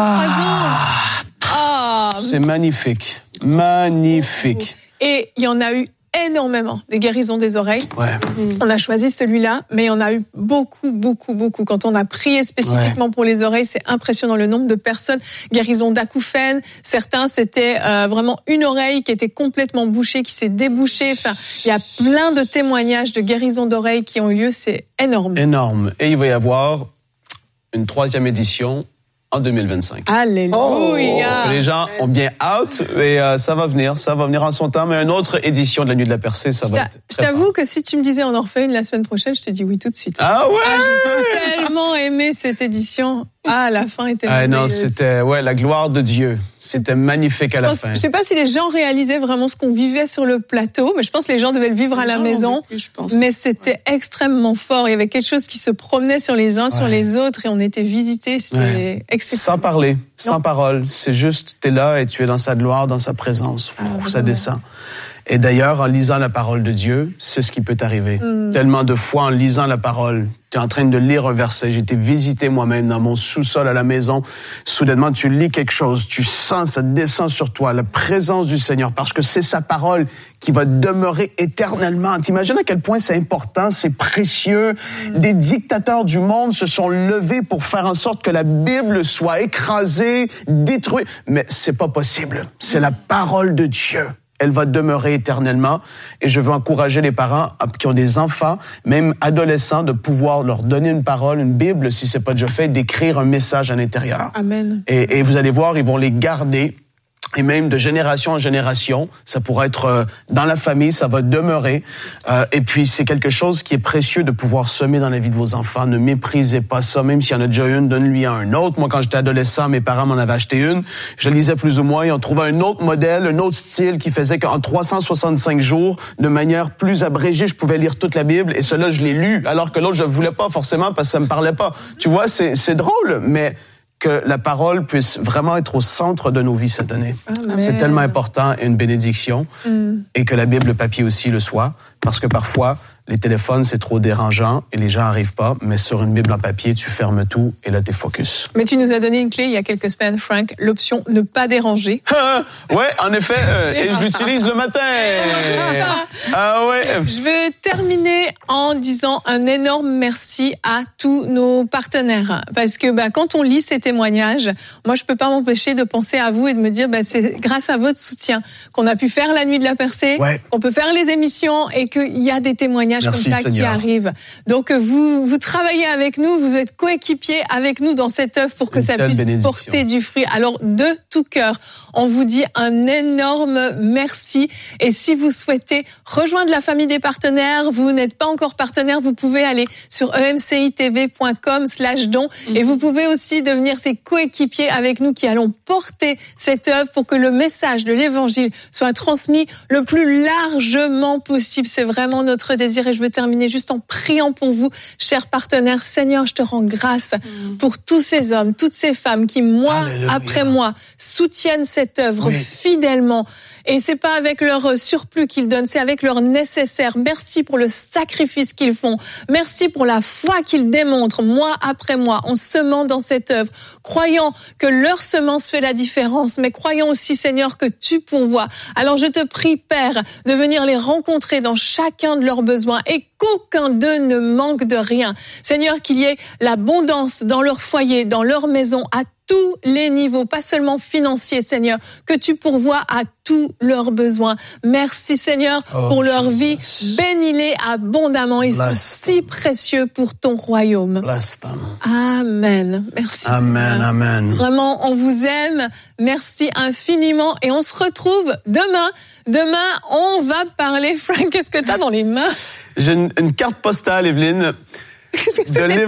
ah. ans. Oh. C'est magnifique. Magnifique. Et il y en a eu énormément des guérisons des oreilles. Ouais. On a choisi celui-là, mais il y en a eu beaucoup, beaucoup, beaucoup. Quand on a prié spécifiquement ouais. pour les oreilles, c'est impressionnant le nombre de personnes. Guérison d'acouphènes. Certains, c'était euh, vraiment une oreille qui était complètement bouchée, qui s'est débouchée. Enfin, il y a plein de témoignages de guérison d'oreilles qui ont eu lieu. C'est énorme. Énorme. Et il va y avoir une troisième édition en deux mille vingt-cinq. Alléluia. Oh, les gens ont bien hâte et euh, ça va venir, ça va venir en son temps. Mais une autre édition de la Nuit de la Percée, ça je va être Je t'avoue fort. Que si tu me disais on en refait une la semaine prochaine, je te dis oui tout de suite. Ah ouais. Ah, j'ai tellement aimé cette édition. Ah, la fin était ah, merveilleuse. Non, c'était ouais la gloire de Dieu. C'était magnifique à la je pense, fin. Je sais pas si les gens réalisaient vraiment ce qu'on vivait sur le plateau, mais je pense que les gens devaient le vivre à la non, maison. Vécu, je pense. Mais c'était ouais. extrêmement fort. Il y avait quelque chose qui se promenait sur les uns, ouais. sur les autres, et on était visités. C'était ouais. exceptionnel. Sans parler, sans non. parole. C'est juste, t'es là et tu es dans sa gloire, dans sa présence. Ah, Ouh, ça ouais. descend. Et d'ailleurs, en lisant la parole de Dieu, c'est ce qui peut t'arriver. Mm. Tellement de fois, en lisant la parole, tu es en train de lire un verset. J'ai été visité moi-même dans mon sous-sol à la maison. Soudainement, tu lis quelque chose. Tu sens, ça descend sur toi, la présence du Seigneur, parce que c'est sa parole qui va demeurer éternellement. T'imagines à quel point c'est important, c'est précieux. Mm. Des dictateurs du monde se sont levés pour faire en sorte que la Bible soit écrasée, détruite. Mais c'est pas possible. C'est la parole de Dieu. Elle va demeurer éternellement. Et je veux encourager les parents qui ont des enfants, même adolescents, de pouvoir leur donner une parole, une Bible, si c'est pas déjà fait, d'écrire un message à l'intérieur. Amen. Et, et vous allez voir, ils vont les garder. Et même de génération en génération, ça pourra être euh, dans la famille, ça va demeurer. Euh, et puis, c'est quelque chose qui est précieux de pouvoir semer dans la vie de vos enfants. Ne méprisez pas ça, même s'il y en a déjà une, donne-lui un autre. Moi, quand j'étais adolescent, mes parents m'en avaient acheté une. Je lisais plus ou moins. Ils ont trouvé un autre modèle, un autre style qui faisait qu'en trois cent soixante-cinq jours, de manière plus abrégée, je pouvais lire toute la Bible. Et cela, je l'ai lu, alors que l'autre, je ne voulais pas forcément parce que ça me parlait pas. Tu vois, c'est, c'est drôle, mais que la parole puisse vraiment être au centre de nos vies cette année. Amen. C'est tellement important et une bénédiction. Mm. Et que la Bible papier aussi le soit. Parce que parfois, les téléphones, c'est trop dérangeant et les gens n'arrivent pas. Mais sur une Bible en papier, tu fermes tout et là, t'es focus. Mais tu nous as donné une clé il y a quelques semaines, Frank, l'option ne pas déranger. Ouais, en effet, euh, et je l'utilise le matin. Ah ouais. Je veux terminer en disant un énorme merci à tous nos partenaires. Parce que bah, quand on lit ces témoignages, moi, je peux pas m'empêcher de penser à vous et de me dire, bah, c'est grâce à votre soutien qu'on a pu faire la Nuit de la Percée, ouais. qu'on peut faire les émissions et qu'il y a des témoignages merci, comme ça Seigneur. qui arrivent. Donc, vous, vous travaillez avec nous, vous êtes coéquipiers avec nous dans cette œuvre pour que Une ça puisse porter du fruit. Alors, de tout cœur, on vous dit un énorme merci. Et si vous souhaitez rejoindre la famille des partenaires, vous n'êtes pas encore partenaire, vous pouvez aller sur e m c i t v point com slash don mm-hmm. et vous pouvez aussi devenir ces coéquipiers avec nous qui allons porter cette œuvre pour que le message de l'évangile soit transmis le plus largement possible. C'est vraiment notre désir et je veux terminer juste en priant pour vous, chers partenaires. Seigneur, je te rends grâce mm. pour tous ces hommes, toutes ces femmes qui, mois Alléluia. Après mois, soutiennent cette œuvre oui. fidèlement. Et c'est pas avec leur surplus qu'ils donnent, c'est avec leur nécessaire. Merci pour le sacrifice qu'ils font. Merci pour la foi qu'ils démontrent mois après mois en semant dans cette œuvre, croyant que leur semence fait la différence, mais croyant aussi, Seigneur, que tu pourvois. Alors je te prie, Père, de venir les rencontrer dans chacun de leurs besoins et qu'aucun d'eux ne manque de rien. Seigneur, qu'il y ait l'abondance dans leur foyer, dans leur maison, à tous les niveaux, pas seulement financiers, Seigneur, que tu pourvois à tous leurs besoins. Merci, Seigneur, oh, pour leur Jesus. Vie. Bénis-les abondamment. Ils Bless sont them. Si précieux pour ton royaume. Bless them. Amen. Merci, Amen, Seigneur. Amen. Vraiment, on vous aime. Merci infiniment. Et on se retrouve demain. Demain, on va parler. Frank, qu'est-ce que tu as dans les mains? J'ai une, une carte postale, Evelyne. Qu'est-ce que c'est de l'év...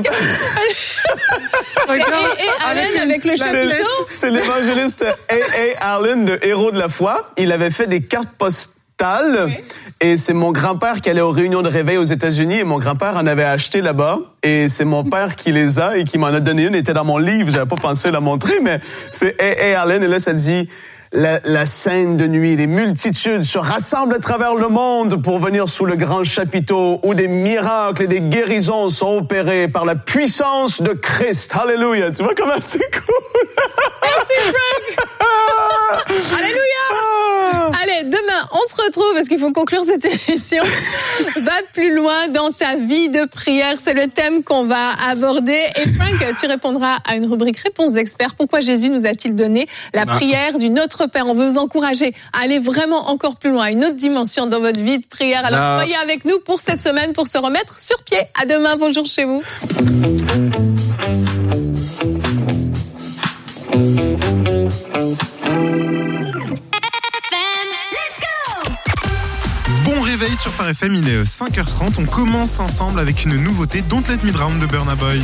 et, et Allen avec le chapiteau. C'est l'évangéliste A A Allen de Héros de la foi. Il avait fait des cartes postales. Oui. Et c'est mon grand-père qui allait aux réunions de réveil aux États-Unis et mon grand-père en avait acheté là-bas. Et c'est mon père qui les a et qui m'en a donné une. Elle était dans mon livre. J'avais pas pensé la montrer, mais c'est A A Allen. Et là, ça dit... la, la scène de nuit. Les multitudes se rassemblent à travers le monde pour venir sous le grand chapiteau où des miracles et des guérisons sont opérés par la puissance de Christ. Alléluia. Tu vois comment c'est cool? Merci Frank. Alléluia. Allez, demain, on se retrouve parce qu'il faut conclure cette émission. Va plus loin dans ta vie de prière. C'est le thème qu'on va aborder. Et Frank, tu répondras à une rubrique Réponse d'experts. Pourquoi Jésus nous a-t-il donné la prière du Notre Père? On veut vous encourager à aller vraiment encore plus loin, à une autre dimension dans votre vie de prière. Alors non. Soyez avec nous pour cette semaine pour se remettre sur pied. À demain. Bonjour chez vous. Bon réveil sur Phare F M, il est cinq heures trente. On commence ensemble avec une nouveauté, Don't Let Me Drown de Burna Boy.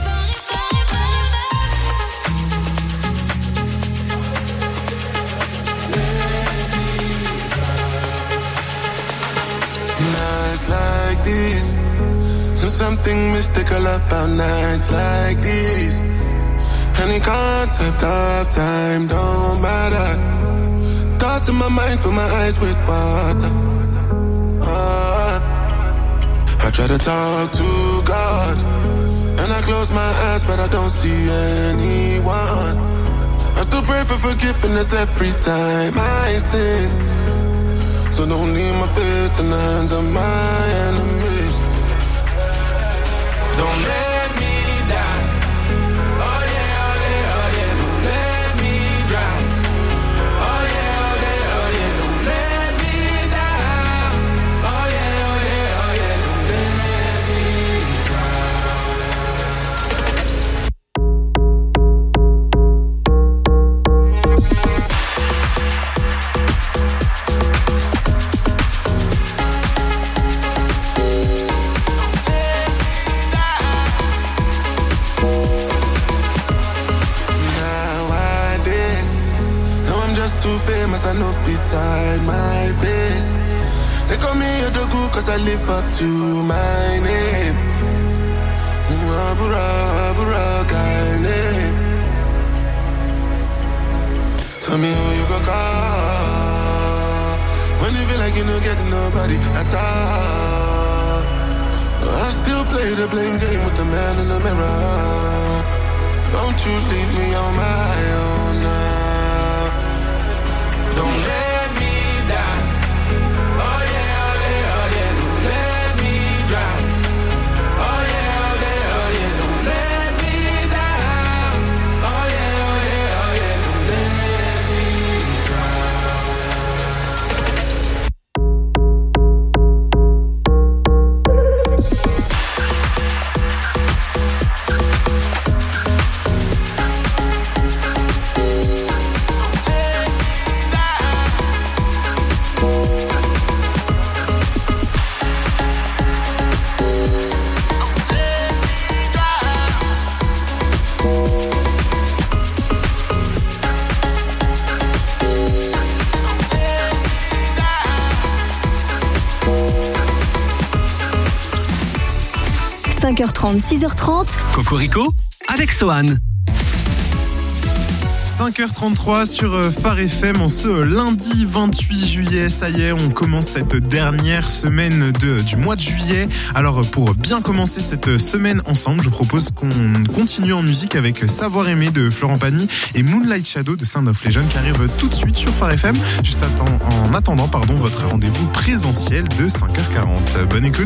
Nights like this, there's something mystical about nights like this. Any concept of time don't matter. Thoughts in my mind, fill my eyes with water. Uh, I try to talk to God, and I close my eyes, but I don't see anyone. I still pray for forgiveness every time I sin. So don't leave my faith in the hands of my enemies. Don't let me die. Oh yeah, oh yeah, oh yeah. Don't let me drown. Oh yeah, oh yeah, oh yeah. Don't let me down. Oh yeah, oh yeah, oh yeah. Don't let me drown. Too famous, I know fit hide my face. They call me a dogu cause I live up to my name. Abura, Abura, guy name. Tell me who you go call when you feel like you don't get nobody at all. I still play the blame game with the man in the mirror. Don't you leave me on my own now. Don't let me down. Oh yeah, oh yeah, oh yeah. Don't let me drown. Oh yeah, oh yeah, oh yeah. Don't let me down. Oh yeah, oh yeah, oh yeah. Don't let me drown. cinq heures trente, six heures trente. Cocorico avec Sohan. cinq heures trente-trois sur Phare F M en ce lundi vingt-huit juillet. Ça y est, on commence cette dernière semaine de, du mois de juillet. Alors pour bien commencer cette semaine ensemble, je propose qu'on continue en musique avec Savoir aimer de Florent Pagny et Moonlight Shadow de Sound of Legend qui arrive tout de suite sur Phare F M, juste en attendant pardon, votre rendez-vous présentiel de cinq heures quarante. Bonne écoute.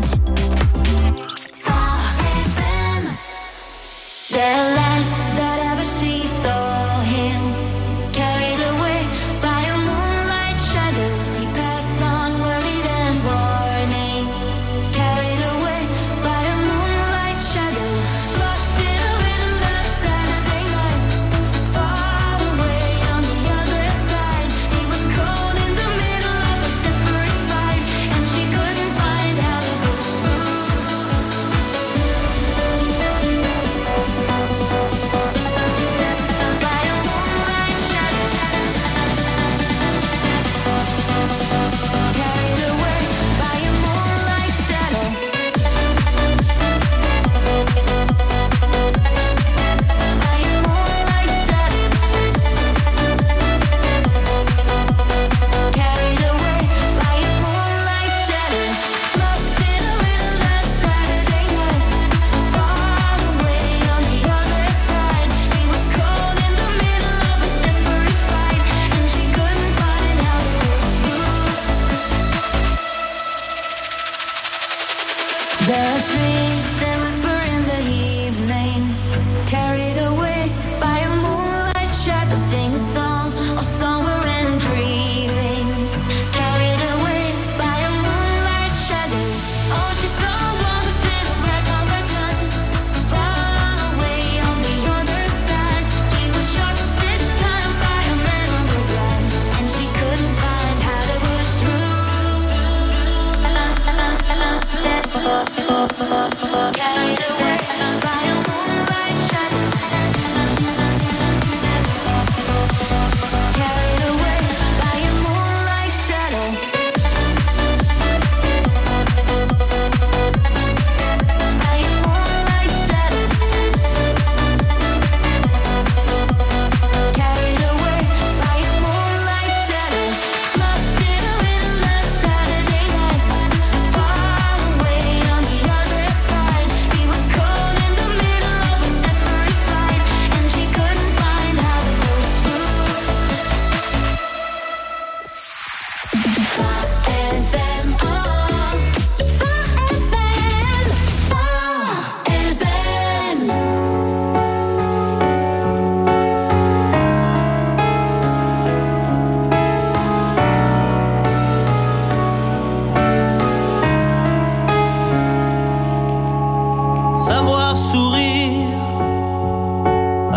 The last that ever she saw him, carried away by a moonlight shadow. He passed on worried and warning, carried away by a moonlight shadow. Lost in a windless Saturday night, far away on the other side. He was cold in the middle of a desperate fight, and she couldn't find how the bush moved.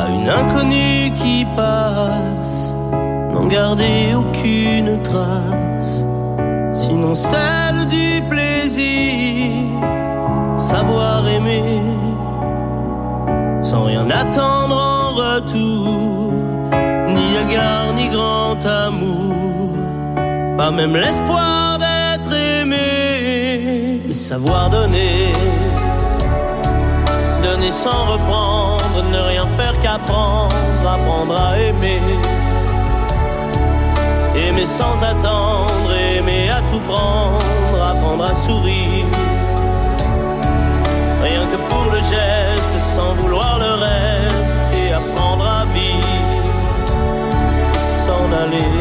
une inconnue qui passe, n'en garder aucune trace, sinon celle du plaisir, savoir aimer, sans rien attendre en retour, ni égard ni grand amour, pas même l'espoir d'être aimé, mais savoir donner, donner sans reprendre, ne rien faire qu'apprendre, apprendre à aimer, aimer sans attendre, aimer à tout prendre, apprendre à sourire, rien que pour le geste, sans vouloir le reste, et apprendre à vivre, s'en aller.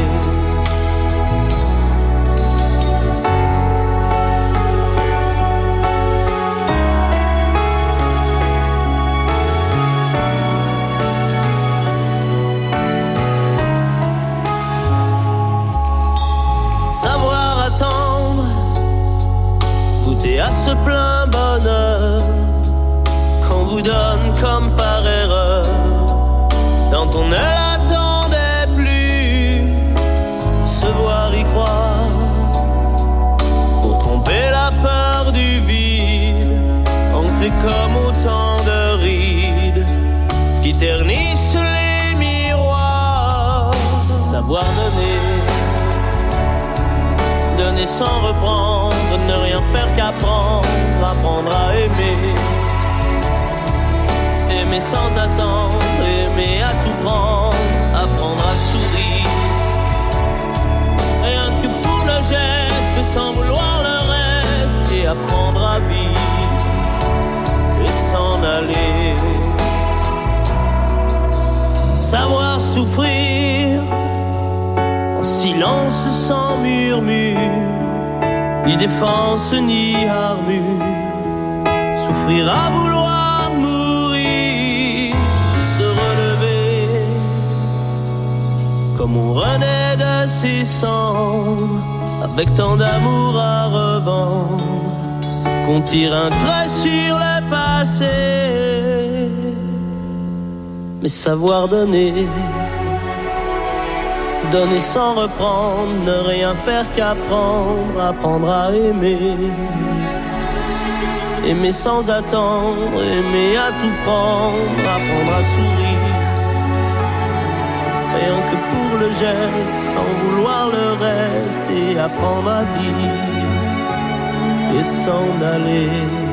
Goûter à ce plein bonheur qu'on vous donne comme par erreur, quand on ne l'attendait plus, se voir y croire, pour tromper la peur du vide, ancré comme autant de rides qui ternissent les miroirs, savoir donner, donner sans reprendre, ne rien faire qu'apprendre, apprendre à aimer, aimer sans attendre, aimer à tout prendre, apprendre à sourire, rien que pour le geste, sans vouloir le reste, et apprendre à vivre, et s'en aller, savoir souffrir, silence sans murmure, ni défense ni armure, souffrir à vouloir mourir, se relever, comme on renaît de ses cendres, avec tant d'amour à revendre, qu'on tire un trait sur le passé, mais savoir donner, donner sans reprendre, ne rien faire qu'apprendre, apprendre à aimer, aimer sans attendre, aimer à tout prendre, apprendre à sourire, rien que pour le geste, sans vouloir le reste, et apprendre à vivre, et s'en aller.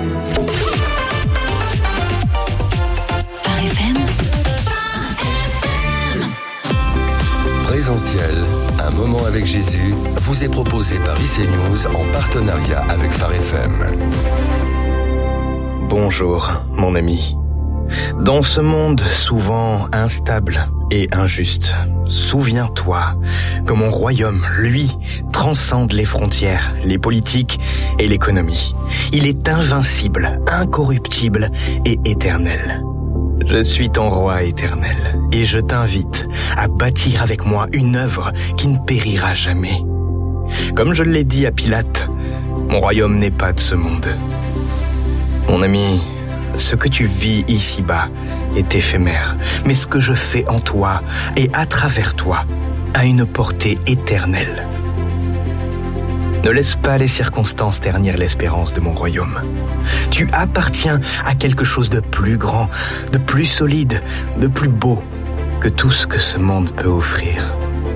Présentiel, un moment avec Jésus, vous est proposé par I C News en partenariat avec Phare F M. Bonjour, mon ami. Dans ce monde souvent instable et injuste, souviens-toi que mon royaume, lui, transcende les frontières, les politiques et l'économie. Il est invincible, incorruptible et éternel. Je suis ton roi éternel et je t'invite à bâtir avec moi une œuvre qui ne périra jamais. Comme je l'ai dit à Pilate, mon royaume n'est pas de ce monde. Mon ami, ce que tu vis ici-bas est éphémère, mais ce que je fais en toi et à travers toi a une portée éternelle. Ne laisse pas les circonstances ternir l'espérance de mon royaume. Tu appartiens à quelque chose de plus grand, de plus solide, de plus beau que tout ce que ce monde peut offrir.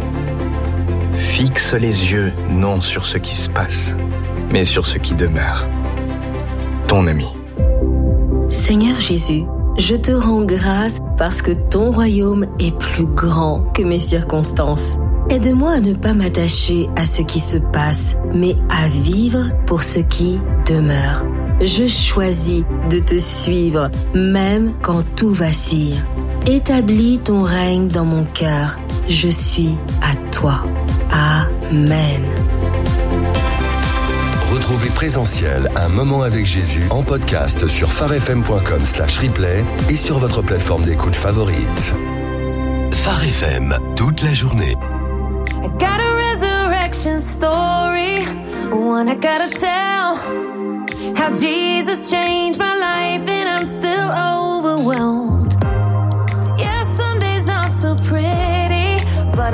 Fixe les yeux non sur ce qui se passe, mais sur ce qui demeure. Ton ami. Seigneur Jésus, je te rends grâce parce que ton royaume est plus grand que mes circonstances. Aide-moi à ne pas m'attacher à ce qui se passe, mais à vivre pour ce qui demeure. Je choisis de te suivre, même quand tout vacille. Établis ton règne dans mon cœur. Je suis à toi. Amen. Retrouvez Présentiel, un moment avec Jésus en podcast sur pharefm.com slash replay et sur votre plateforme d'écoute favorite. Phare F M, toute la journée. I got a resurrection story, one I gotta tell. How Jesus changed my life and I'm still overwhelmed. Yes,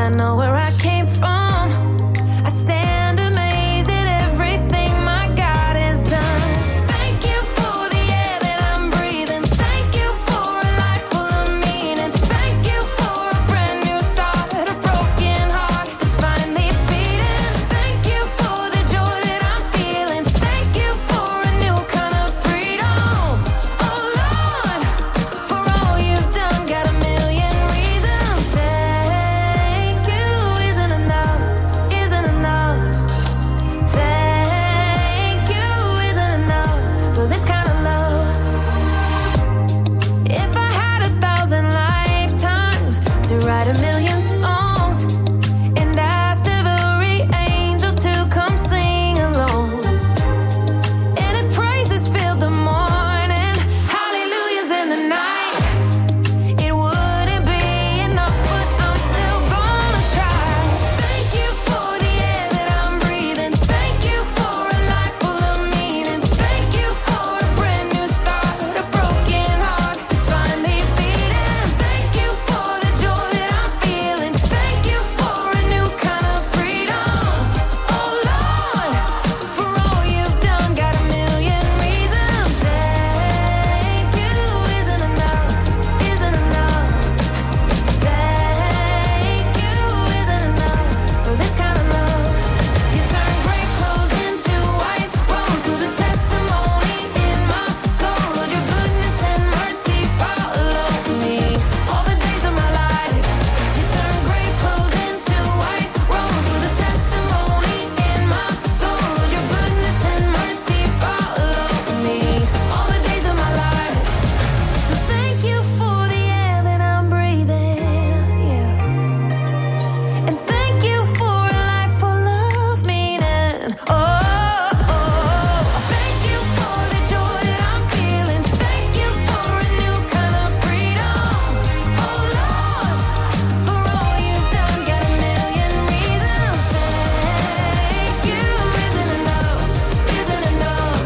I know where I came from. I stand amazed at everything my God has done. Thank you for the air that I'm breathing. Thank you for a life full of meaning. Thank you for a brand new start, a broken heart that's finally beating. Thank you for the joy that I'm feeling. Thank you for a new kind of freedom. Oh Lord, for all you've done, got a million reasons. Thank you isn't enough, isn't enough. Thank you isn't enough for this kind of love. If I had a thousand lifetimes to write a million songs and ask every angel to come sing along, and if praises filled the morning, hallelujahs in the night, it wouldn't be enough, but I'm still gonna try. Thank you for the air that I'm breathing. Thank you for a life full of meaning. Thank you for a brand new start, a broken heart that's finally beating. Thank you for the joy that I'm feeling. Thank you for a new kind of freedom. Oh Lord, for all you've done, got a million reasons. Thank you isn't enough, isn't enough. Thank you isn't enough for this kind of love. You turn gray clothes into white rose with a testimony in my soul. Lord, your goodness and mercy follow me all the days of my life. You turn gray clothes into white rose with a testimony in my soul. Lord, your goodness and mercy follow me all the days of my life. So thank you for the air that I'm breathing, yeah. And thank you for a life full of meaning. Oh, oh, oh. Thank you for the joy that I'm feeling. Thank you for a new kind of freedom. Oh Lord, for all you've done, got a million reasons. Thank you isn't enough, isn't enough.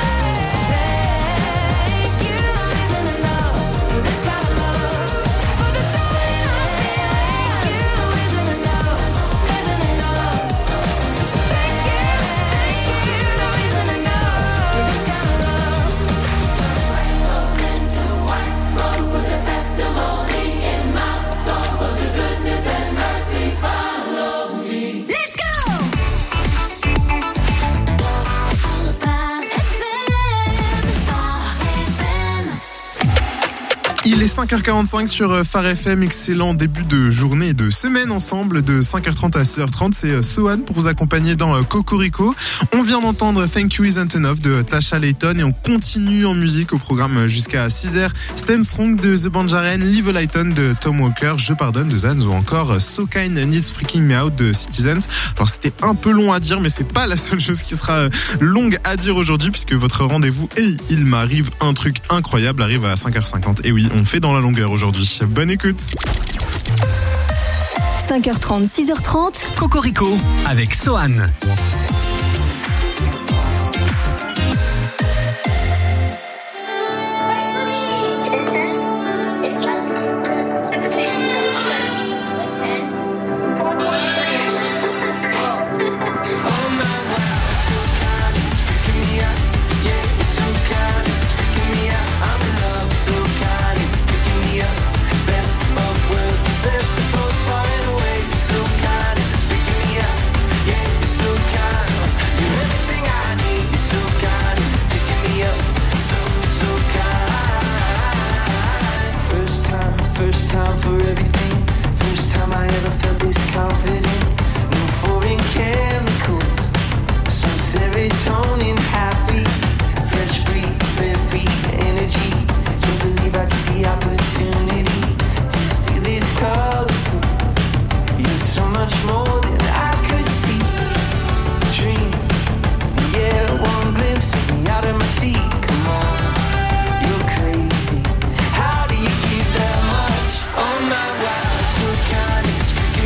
Thank you isn't enough for this kind of love. For the joy that I'm feeling, you isn't enough, isn't enough. Thank you, thank you, isn't enough for this kind of love. Rainbows into white rose with a testimony in my soul. Lord, your goodness and mercy follow me. Let's go. Il est cinq heures quarante-cinq sur Phare F M. Excellent début de journée et de semaine ensemble de cinq heures trente à six heures trente. C'est Sohan pour vous accompagner dans Cocorico. On vient d'entendre Thank You Isn't Enough de Tasha Layton et on continue en musique au programme jusqu'à six heures. Stand Strong de The Banjaren, Live a Lighton de Tom Walker, Je Pardonne de Zans ou encore So Kind Needs Freaking Me Out de Citizens. Alors c'était un peu long à dire mais c'est pas la seule chose qui sera longue à dire aujourd'hui puisque votre rendez-vous et il m'arrive un truc incroyable arrive à cinq heures cinquante. Et oui, on fait dans la longueur aujourd'hui. Bonne écoute. cinq heures trente, six heures trente. Cocorico avec Sohan.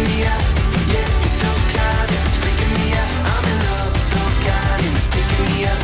Yeah,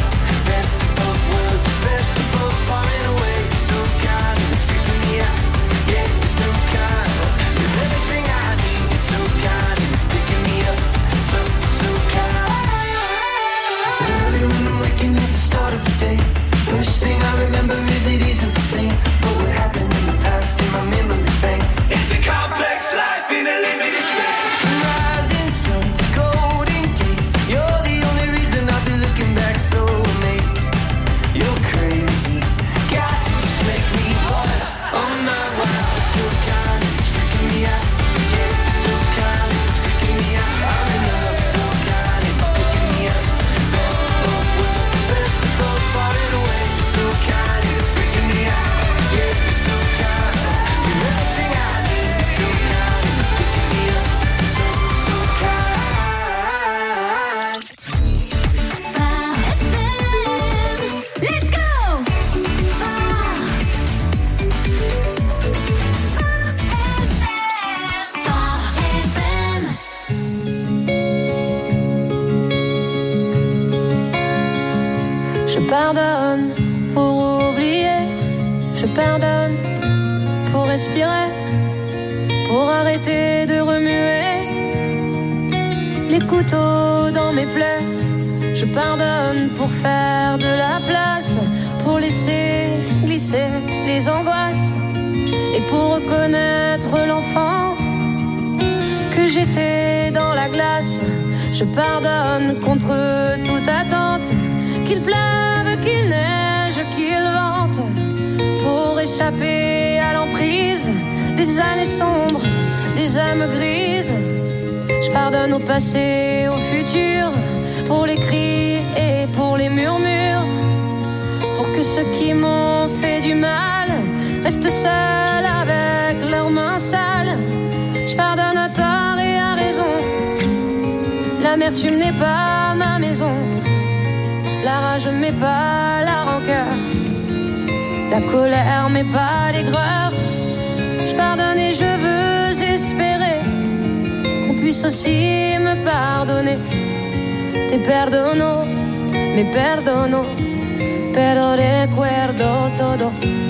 pardonne pour respirer, pour arrêter de remuer les couteaux dans mes plaies. Je pardonne pour faire de la place, pour laisser glisser les angoisses et pour reconnaître l'enfant que j'étais dans la glace. Je pardonne contre toute attente, qu'il pleuve, qu'il neige, qu'il vente, pour échapper à l'emprise des années sombres, des âmes grises. Je pardonne au passé, au futur, pour les cris et pour les murmures, pour que ceux qui m'ont fait du mal restent seuls avec leurs mains sales. Je pardonne à tort et à raison. L'amertume n'est pas ma maison. La rage m'est pas la rancœur. La colère m'est pas l'aigreur. Je pardonne et je veux espérer qu'on puisse aussi me pardonner. Te perdono, me perdono, pero recuerdo todo.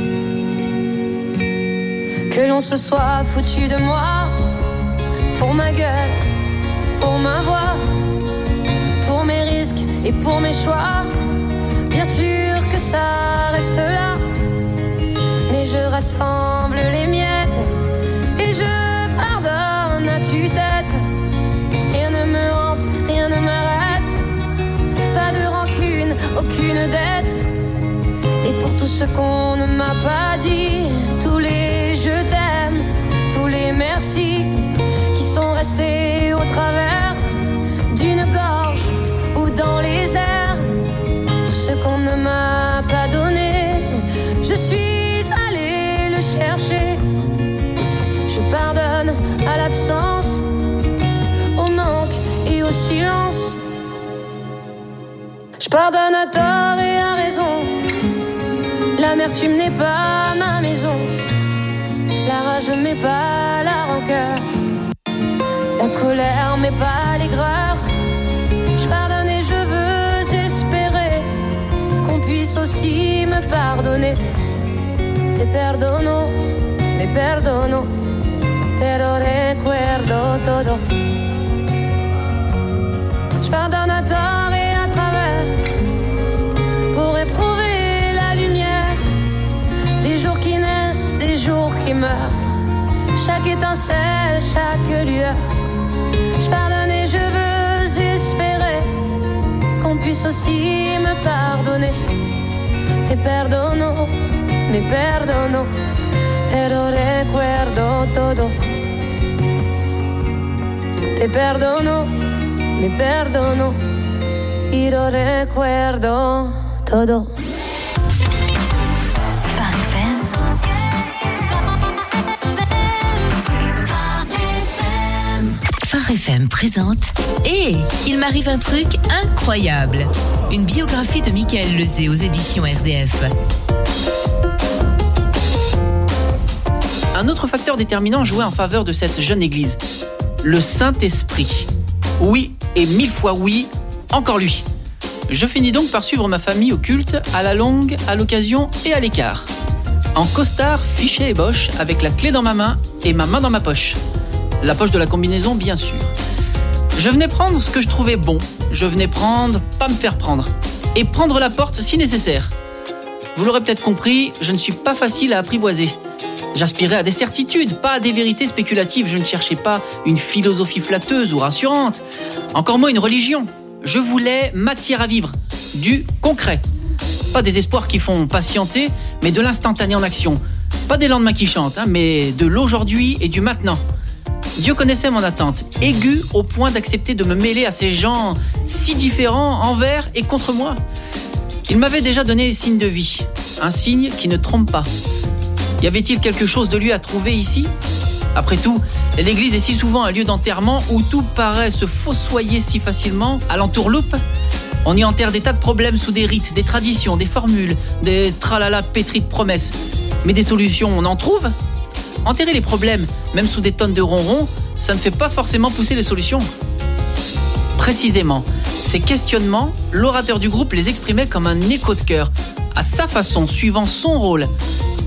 Que l'on se soit foutu de moi, pour ma gueule, pour ma voix, pour mes risques et pour mes choix. Bien sûr que ça reste là, mais je rassemble les miettes et je pardonne à tue-tête. Rien ne me hante, rien ne m'arrête, pas de rancune, aucune dette. Et pour tout ce qu'on ne m'a pas dit, tous les je t'aime, tous les merci qui sont restés au travers d'une gorge ou dans les airs, tout ce qu'on ne m'a pas donné, je suis allée le chercher. Je pardonne à l'absence, au manque et au silence. Je pardonne à tort et à raison. L'amertume n'est pas ma maison. La rage m'est pas la rancœur. La colère m'est pas l'aigreur. Je pardonne et je veux espérer qu'on puisse aussi me pardonner. Te perdono, me perdono, pero recuerdo todo. Je pardonne à tort et à travers pour éprouver la lumière des jours qui naissent, des jours qui meurent. Chaque étincelle, chaque lueur. Je pardonne et je veux espérer qu'on puisse aussi me pardonner. Te perdono, me perdono, pero recuerdo todo. Te perdono, me perdono, y lo recuerdo todo. Phare F M présente Et il m'arrive un truc incroyable. Une biographie de Michael Lezé aux éditions R D F. Un autre facteur déterminant jouait en faveur de cette jeune église. Le Saint-Esprit. Oui, et mille fois oui, encore lui. Je finis donc par suivre ma famille au culte, à la longue, à l'occasion et à l'écart. En costard, fichet et boche, avec la clé dans ma main et ma main dans ma poche. La poche de la combinaison, bien sûr. Je venais prendre ce que je trouvais bon. Je venais prendre, pas me faire prendre. Et prendre la porte si nécessaire. Vous l'aurez peut-être compris, je ne suis pas facile à apprivoiser. J'aspirais à des certitudes, pas à des vérités spéculatives. Je ne cherchais pas une philosophie flatteuse ou rassurante. Encore moins une religion. Je voulais matière à vivre, du concret. Pas des espoirs qui font patienter, mais de l'instantané en action. Pas des lendemains qui chantent, hein, mais de l'aujourd'hui et du maintenant. Dieu connaissait mon attente, aiguë au point d'accepter de me mêler à ces gens si différents envers et contre moi. Il m'avait déjà donné des signes de vie, un signe qui ne trompe pas. Y avait-il quelque chose de lui à trouver ici ? Après tout, l'église est si souvent un lieu d'enterrement où tout paraît se fossoyer si facilement à l'entourloupe. On y enterre des tas de problèmes sous des rites, des traditions, des formules, des tralala pétris de promesses. Mais des solutions, on en trouve ? Enterrer les problèmes, même sous des tonnes de ronrons, ça ne fait pas forcément pousser les solutions. Précisément, ces questionnements, l'orateur du groupe les exprimait comme un écho de cœur, à sa façon, suivant son rôle.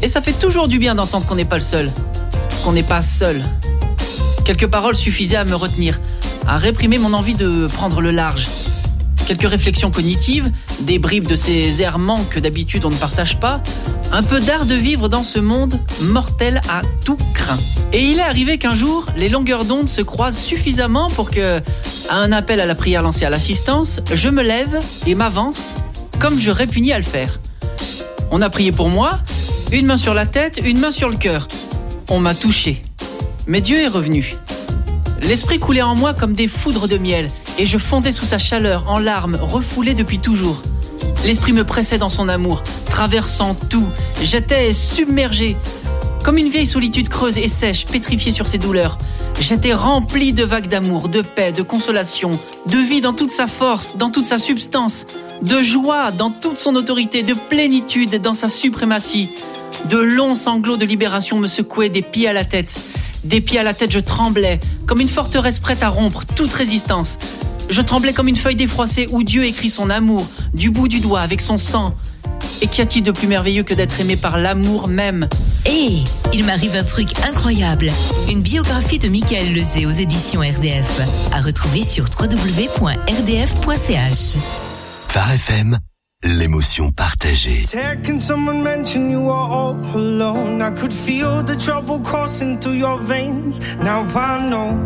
Et ça fait toujours du bien d'entendre qu'on n'est pas le seul, qu'on n'est pas seul. Quelques paroles suffisaient à me retenir, à réprimer mon envie de prendre le large. Quelques réflexions cognitives, des bribes de ces errements que d'habitude on ne partage pas, un peu d'art de vivre dans ce monde mortel à tout crin. Et il est arrivé qu'un jour, les longueurs d'onde se croisent suffisamment pour que, à un appel à la prière lancé à l'assistance, je me lève et m'avance comme je répugnais à le faire. On a prié pour moi, une main sur la tête, une main sur le cœur. On m'a touché. Mais Dieu est revenu. L'esprit coulait en moi comme des foudres de miel, et je fondais sous sa chaleur, en larmes, refoulé depuis toujours. L'esprit me pressait dans son amour, traversant tout. J'étais submergé, comme une vieille solitude creuse et sèche, pétrifiée sur ses douleurs. J'étais rempli de vagues d'amour, de paix, de consolation, de vie dans toute sa force, dans toute sa substance, de joie dans toute son autorité, de plénitude dans sa suprématie. De longs sanglots de libération me secouaient des pieds à la tête. Des pieds à la tête, je tremblais, comme une forteresse prête à rompre toute résistance. Je tremblais comme une feuille défroissée où Dieu écrit son amour du bout du doigt avec son sang. Et qu'y a-t-il de plus merveilleux que d'être aimé par l'amour même? Et il m'arrive un truc incroyable. Une biographie de Michael Lezé aux éditions R D F. À retrouver sur w w w point r d f point c h. Phare F M, l'émotion partagée. Can someone mention you are all alone? I could feel the trouble coursing through your veins. Now I know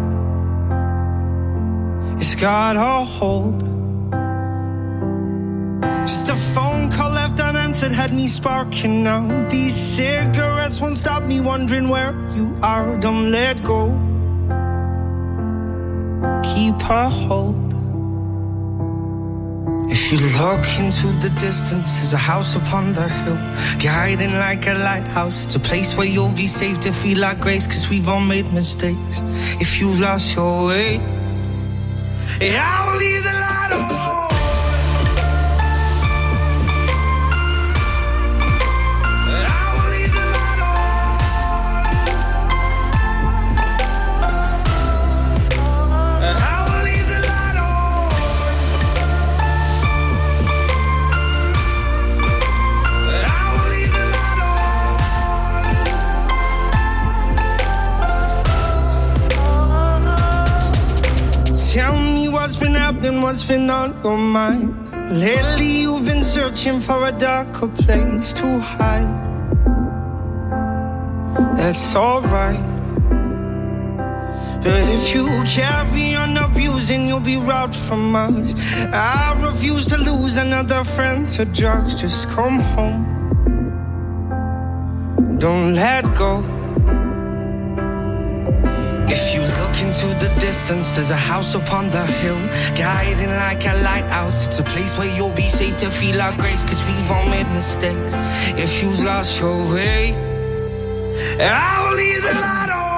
it's got a hold. Just a phone call left unanswered had me sparking now. These cigarettes won't stop me wondering where you are. Don't let go. Keep a hold. If you look into the distance, there's a house upon the hill, guiding like a lighthouse. It's a place where you'll be safe to feel like grace, cause we've all made mistakes. If you've lost your way, yeah, I will leave the light on. Tell me what's been happening, what's been on your mind. Lately you've been searching for a darker place to hide. That's alright. But if you carry on abusing, you'll be robbed from us. I refuse to lose another friend to drugs. Just come home. Don't let go. If you look into the distance, there's a house upon the hill, guiding like a lighthouse. It's a place where you'll be safe to feel our grace, cause we've all made mistakes. If you've lost your way, I will leave the light on.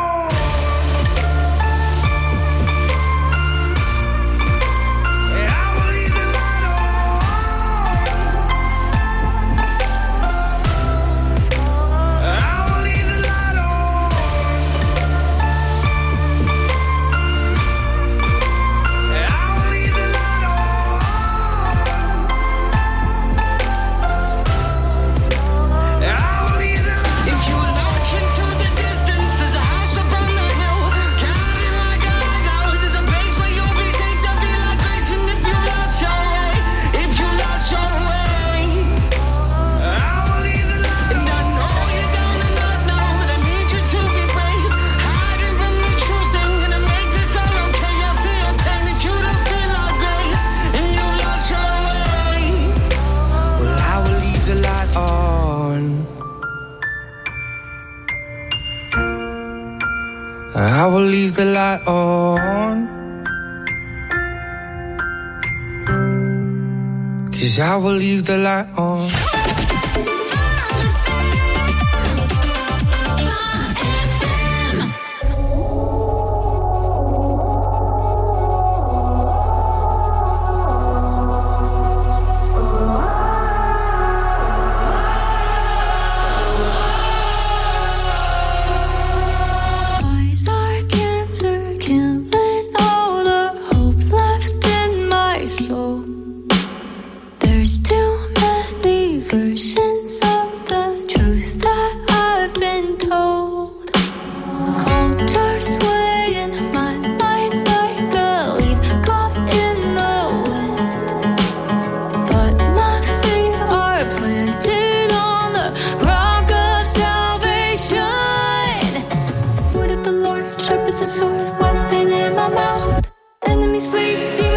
I will leave the light on, 'cause I will leave the light on. There's too many versions twisted sword, weapon in my mouth. Enemies flee, demons